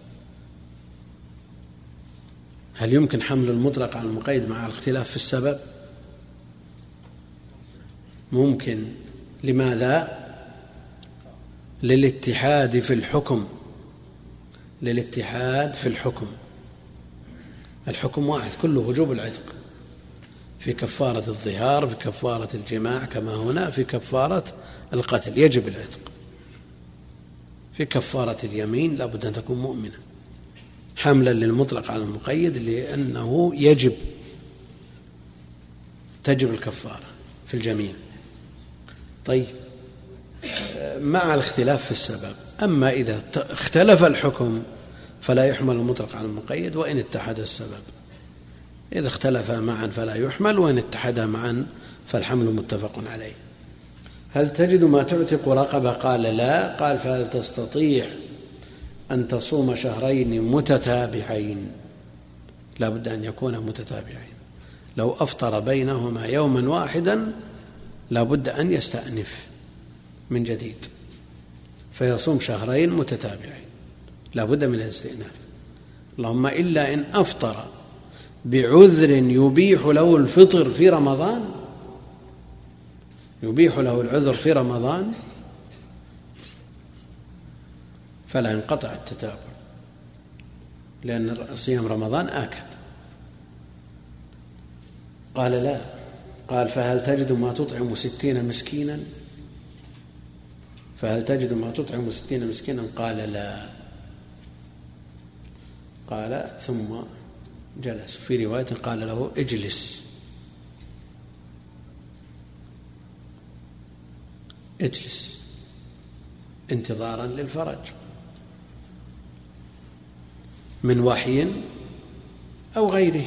هل يمكن حمل المطلق على المقيد مع الاختلاف في السبب؟ ممكن. لماذا؟ للاتحاد في الحكم، للاتحاد في الحكم. الحكم واحد كله وجوب العتق، في كفارة الظهار، في كفارة الجماع، كما هنا في كفارة القتل يجب العتق. في كفارة اليمين لا بد أن تكون مؤمنة، حملا للمطلق على المقيد، لأنه يجب تجب الكفارة في الجميع. طيب، مع الاختلاف في السبب. أما إذا اختلف الحكم فلا يحمل المطلق على المقيد وإن اتحد السبب. إذا اختلفا معا فلا يحمل، وإن اتحدا معا فالحمل متفق عليه. هل تجد ما تعتق رقبة؟ قال لا. قال فهل تستطيع أن تصوم شهرين متتابعين؟ لا بد أن يكون متتابعين. لو أفطر بينهما يوما واحدا لا بد أن يستأنف من جديد، فيصوم شهرين متتابعين، لا بد من الاستئناف. اللهم إلا إن أفطر بعذر يبيح له الفطر في رمضان، يبيح له العذر في رمضان فلا ينقطع التتابع، لأن صيام رمضان آكد. قال لا. قال فهل تجد ما تطعم ستين مسكينا؟ فهل تجد ما تطعم ستين مسكينا؟ قال لا. قال ثم جلس. في رواية قال له اجلس اجلس انتظارا للفرج من وحي أو غيره.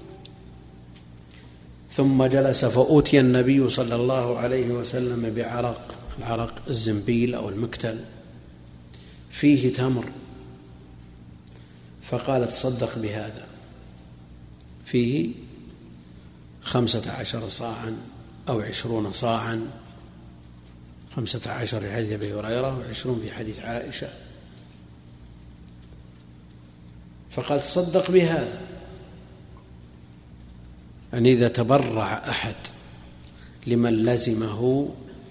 ثم جلس فأوتي النبي صلى الله عليه وسلم بعرق، العرق الزنبيل أو المكتل، فيه تمر، فقال تصدق بهذا، فيه خمسة عشر صاعا أو عشرون صاعا، خمسة عشر في حديث أبي هريرة وعشرون في حديث عائشة. فقال تصدق بهذا. يعني إذا تبرع أحد لمن لزمه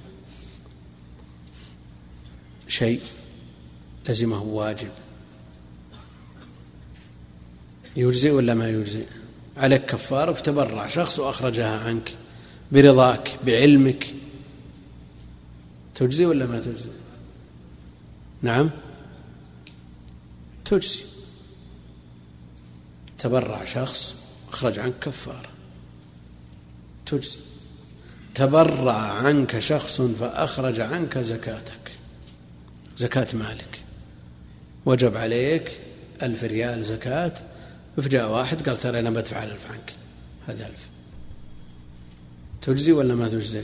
شيء، لزمه واجب، يجزئ ولا ما يجزئ؟ عليك كفارة، فتبرع شخص وأخرجها عنك برضاك بعلمك، تجزي ولا ما تجزي؟ نعم تجزي. تبرع شخص أخرج عنك كفارة تجزي. تبرع عنك شخص فأخرج عنك زكاتك، زكاة مالك، وجب عليك ألف ريال زكاة، فجاء واحد قال ترى أنا بدفع ألف عنك، هذا ألف، تجزي ولا ما تجزي؟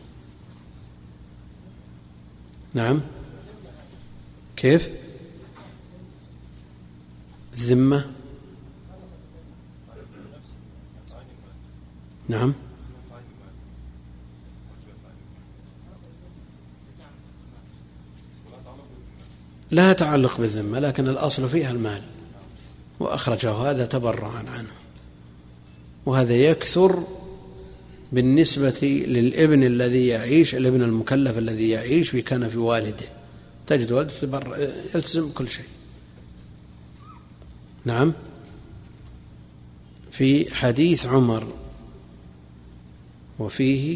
نعم كيف؟ الذمة نعم لا تعلق بالذمة، لكن الأصل فيها المال، وأخرجه هذا تبرعا عنه. وهذا يكثر بالنسبة للابن الذي يعيش، الابن المكلف الذي يعيش في كنف والده، تجد والده يلتزم كل شيء. نعم. في حديث عمر وفيه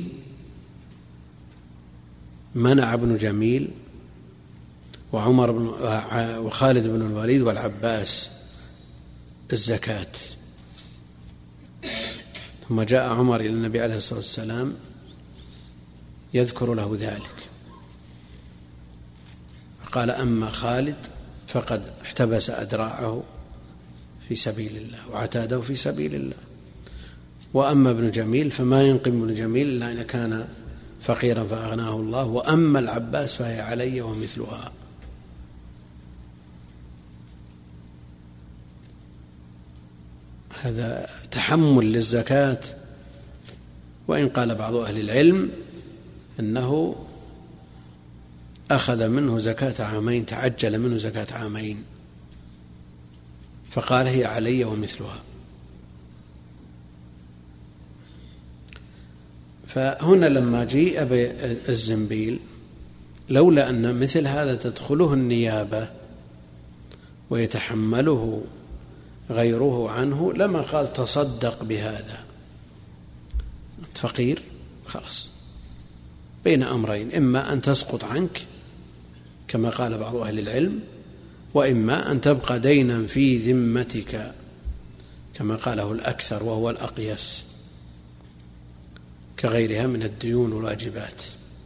منع ابن جميل وعمر بن وخالد بن الوليد والعباس الزكاة، ثم جاء عمر إلى النبي عليه الصلاة والسلام يذكر له ذلك، فقال أما خالد فقد احتبس أدراعه في سبيل الله وعتاده في سبيل الله، وأما ابن جميل فما ينقم ابن جميل إلا إن كان فقيرا فأغناه الله، وأما العباس فهي علي ومثلها. هذا تحمل للزكاة. وإن قال بعض أهل العلم أنه أخذ منه زكاة عامين، تعجل منه زكاة عامين، فقال هي علي ومثلها. فهنا لما جيء بالزنبيل، لولا أن مثل هذا تدخله النيابة ويتحمله غيره عنه لما قال تصدق بهذا. فقير خلاص بين أمرين، إما أن تسقط عنك كما قال بعض أهل العلم، وإما أن تبقى دينا في ذمتك كما قاله الأكثر وهو الأقيس كغيرها من الديون والواجبات.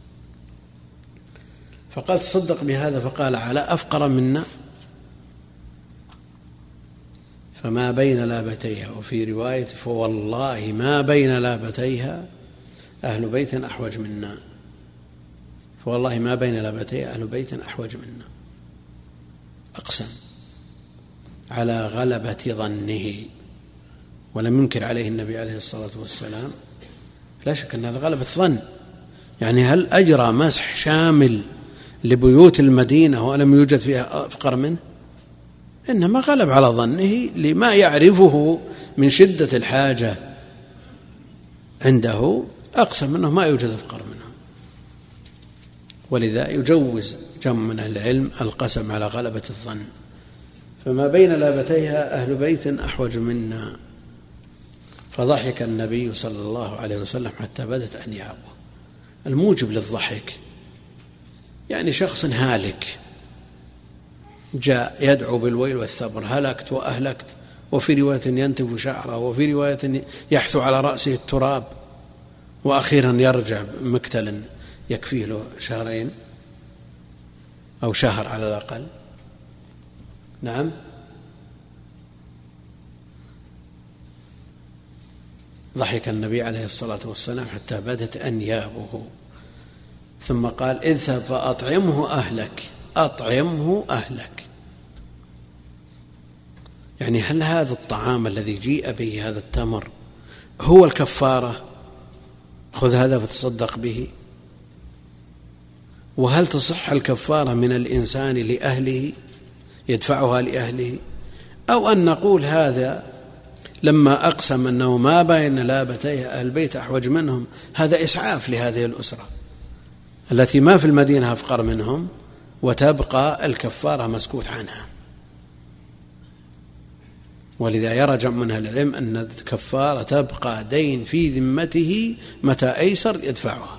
فقال تصدق بهذا، فقال على أفقر منا، فما بين لابتيها، وفي رواية فوالله ما بين لابتيها أهل بيت أحوج منا، فوالله ما بين لابتيها أهل بيت أحوج منا. أقسم على غلبة ظنه، ولم ينكر عليه النبي عليه الصلاة والسلام، لا شك أن هذا غلبة ظن. يعني هل أجرى مسح شامل لبيوت المدينة ولم يوجد فيها أفقر منه؟ إنما غلب على ظنه لما يعرفه من شدة الحاجة عنده، أقسم أنه ما يوجد أفقر منه. ولذا يجوز جمع من أهل العلم القسم على غلبة الظن. فما بين لابتيها أهل بيت أحوج منا. فضحك النبي صلى الله عليه وسلم حتى بدت أنيابه. الموجب للضحك يعني شخص هالك جاء يدعو بالويل والثبر، هلكت وأهلكت، وفي رواية ينتف شعره، وفي رواية يحث على رأسه التراب، وأخيرا يرجع مكتلا يكفيه له شهرين أو شهر على الأقل. نعم، ضحك النبي عليه الصلاة والسلام حتى بدت أنيابه، ثم قال اذهب فأطعمه أهلك، أطعمه أهلك. يعني هل هذا الطعام الذي جيء به هذا التمر هو الكفارة؟ خذ هذا فتصدق به. وهل تصح الكفارة من الإنسان لأهله يدفعها لأهله، أو أن نقول هذا لما أقسم أنه ما بين لابتيه أهل البيت أحوج منهم، هذا إسعاف لهذه الأسرة التي ما في المدينة أفقر منهم، وتبقى الكفارة مسكوت عنها. ولذا يرى جمع من أهل العلم أن الكفارة تبقى دين في ذمته متى أيسر يدفعها.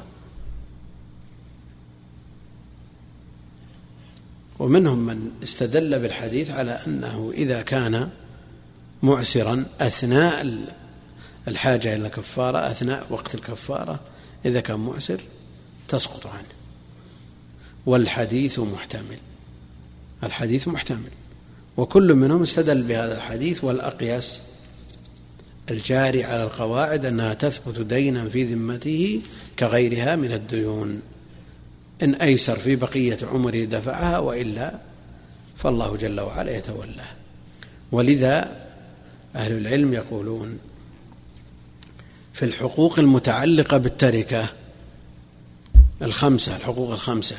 ومنهم من استدل بالحديث على أنه إذا كان معسرا أثناء الحاجة إلى الكفارة، أثناء وقت الكفارة إذا كان معسر تسقط عنه. والحديث محتمل، الحديث محتمل، وكل منهم استدل بهذا الحديث والأقيس الجاري على القواعد أنها تثبت دينا في ذمته كغيرها من الديون، إن أيسر في بقية عمره دفعها، وإلا فالله جل وعلا يتولاه. ولذا أهل العلم يقولون في الحقوق المتعلقة بالتركة الخمسة، الحقوق الخمسة: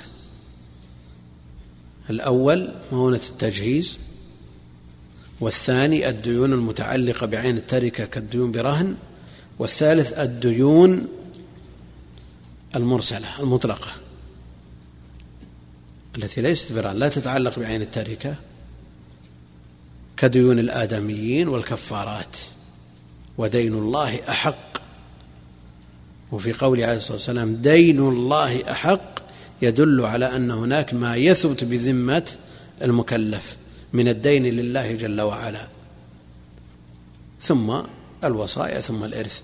الأول مؤونة التجهيز، والثاني الديون المتعلقة بعين التركة كالديون برهن، والثالث الديون المرسلة المطلقة التي ليست برهن، لا تتعلق بعين التركة كديون الآدميين والكفارات. ودين الله أحق، وفي قوله عليه الصلاة والسلام دين الله أحق يدل على أن هناك ما يثبت بذمة المكلف من الدين لله جل وعلا، ثم الوصايا، ثم الإرث.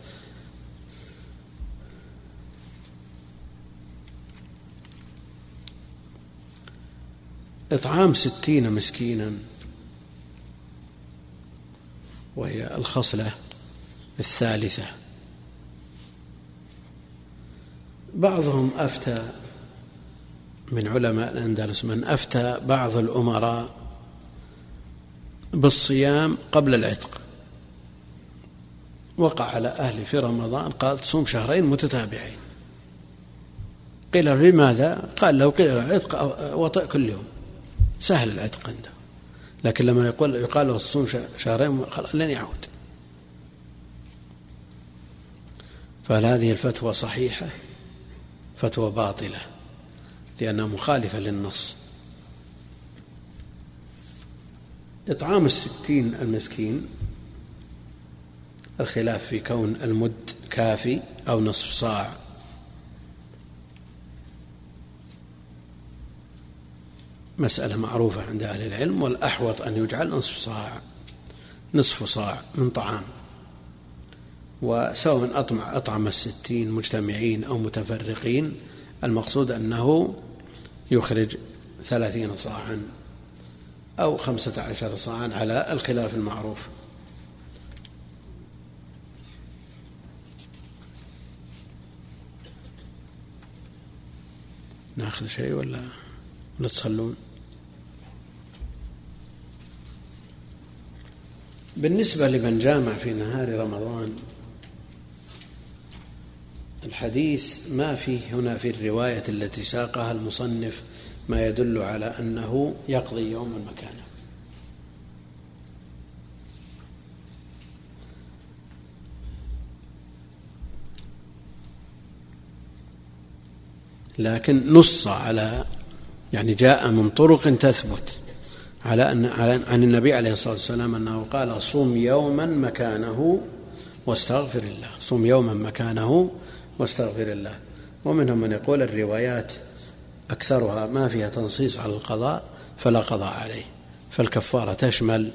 إطعام ستين مسكينا، وهي الخصلة الثالثة. بعضهم أفتى من علماء الأندلس من أفتى بعض الأمراء بالصيام قبل العتق، وقع على أهل في رمضان قال تصوم شهرين متتابعين. قيل له لماذا؟ قال لو قيل له العتق وطئ كل يوم سهل العتق عنده، لكن لما يقول يقال له الصوم شهرين لن يعود. فهل هذه الفتوى صحيحة؟ فتوى باطلة، لأنها مخالفة للنص. إطعام الستين المسكين الخلاف في كون المد كافي أو نصف صاع. مسألة معروفة عند أهل العلم، والأحوط أن يجعل نصف صاع نصف صاع من طعام، وسواء أطعم الستين مجتمعين أو متفرقين، المقصود أنه يخرج ثلاثين صاعا أو خمسة عشر صاعا على الخلاف المعروف. ناخذ شيء ولا نتصلون؟ بالنسبة لمن جامع في نهار رمضان، الحديث ما فيه هنا في الرواية التي ساقها المصنف ما يدل على أنه يقضي يوما مكانه، لكن نص على يعني جاء من طرق تثبت على أن عن النبي عليه الصلاة والسلام أنه قال: صم يوما مكانه واستغفر الله، صم يوما مكانه واستغفر الله. ومنهم من يقول الروايات أكثرها ما فيها تنصيص على القضاء فلا قضاء عليه، فالكفارة تشمل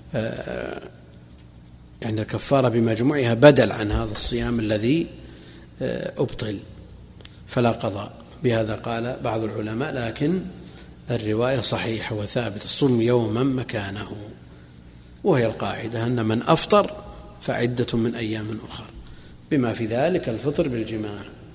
يعني الكفارة بمجموعها بدل عن هذا الصيام الذي أبطل، فلا قضاء. بهذا قال بعض العلماء، لكن الرواية صحيحة وثابتة: صم يوما مكانه، وهي القاعدة أن من أفطر فعدة من أيام أخرى، بما في ذلك الفطر بالجماع.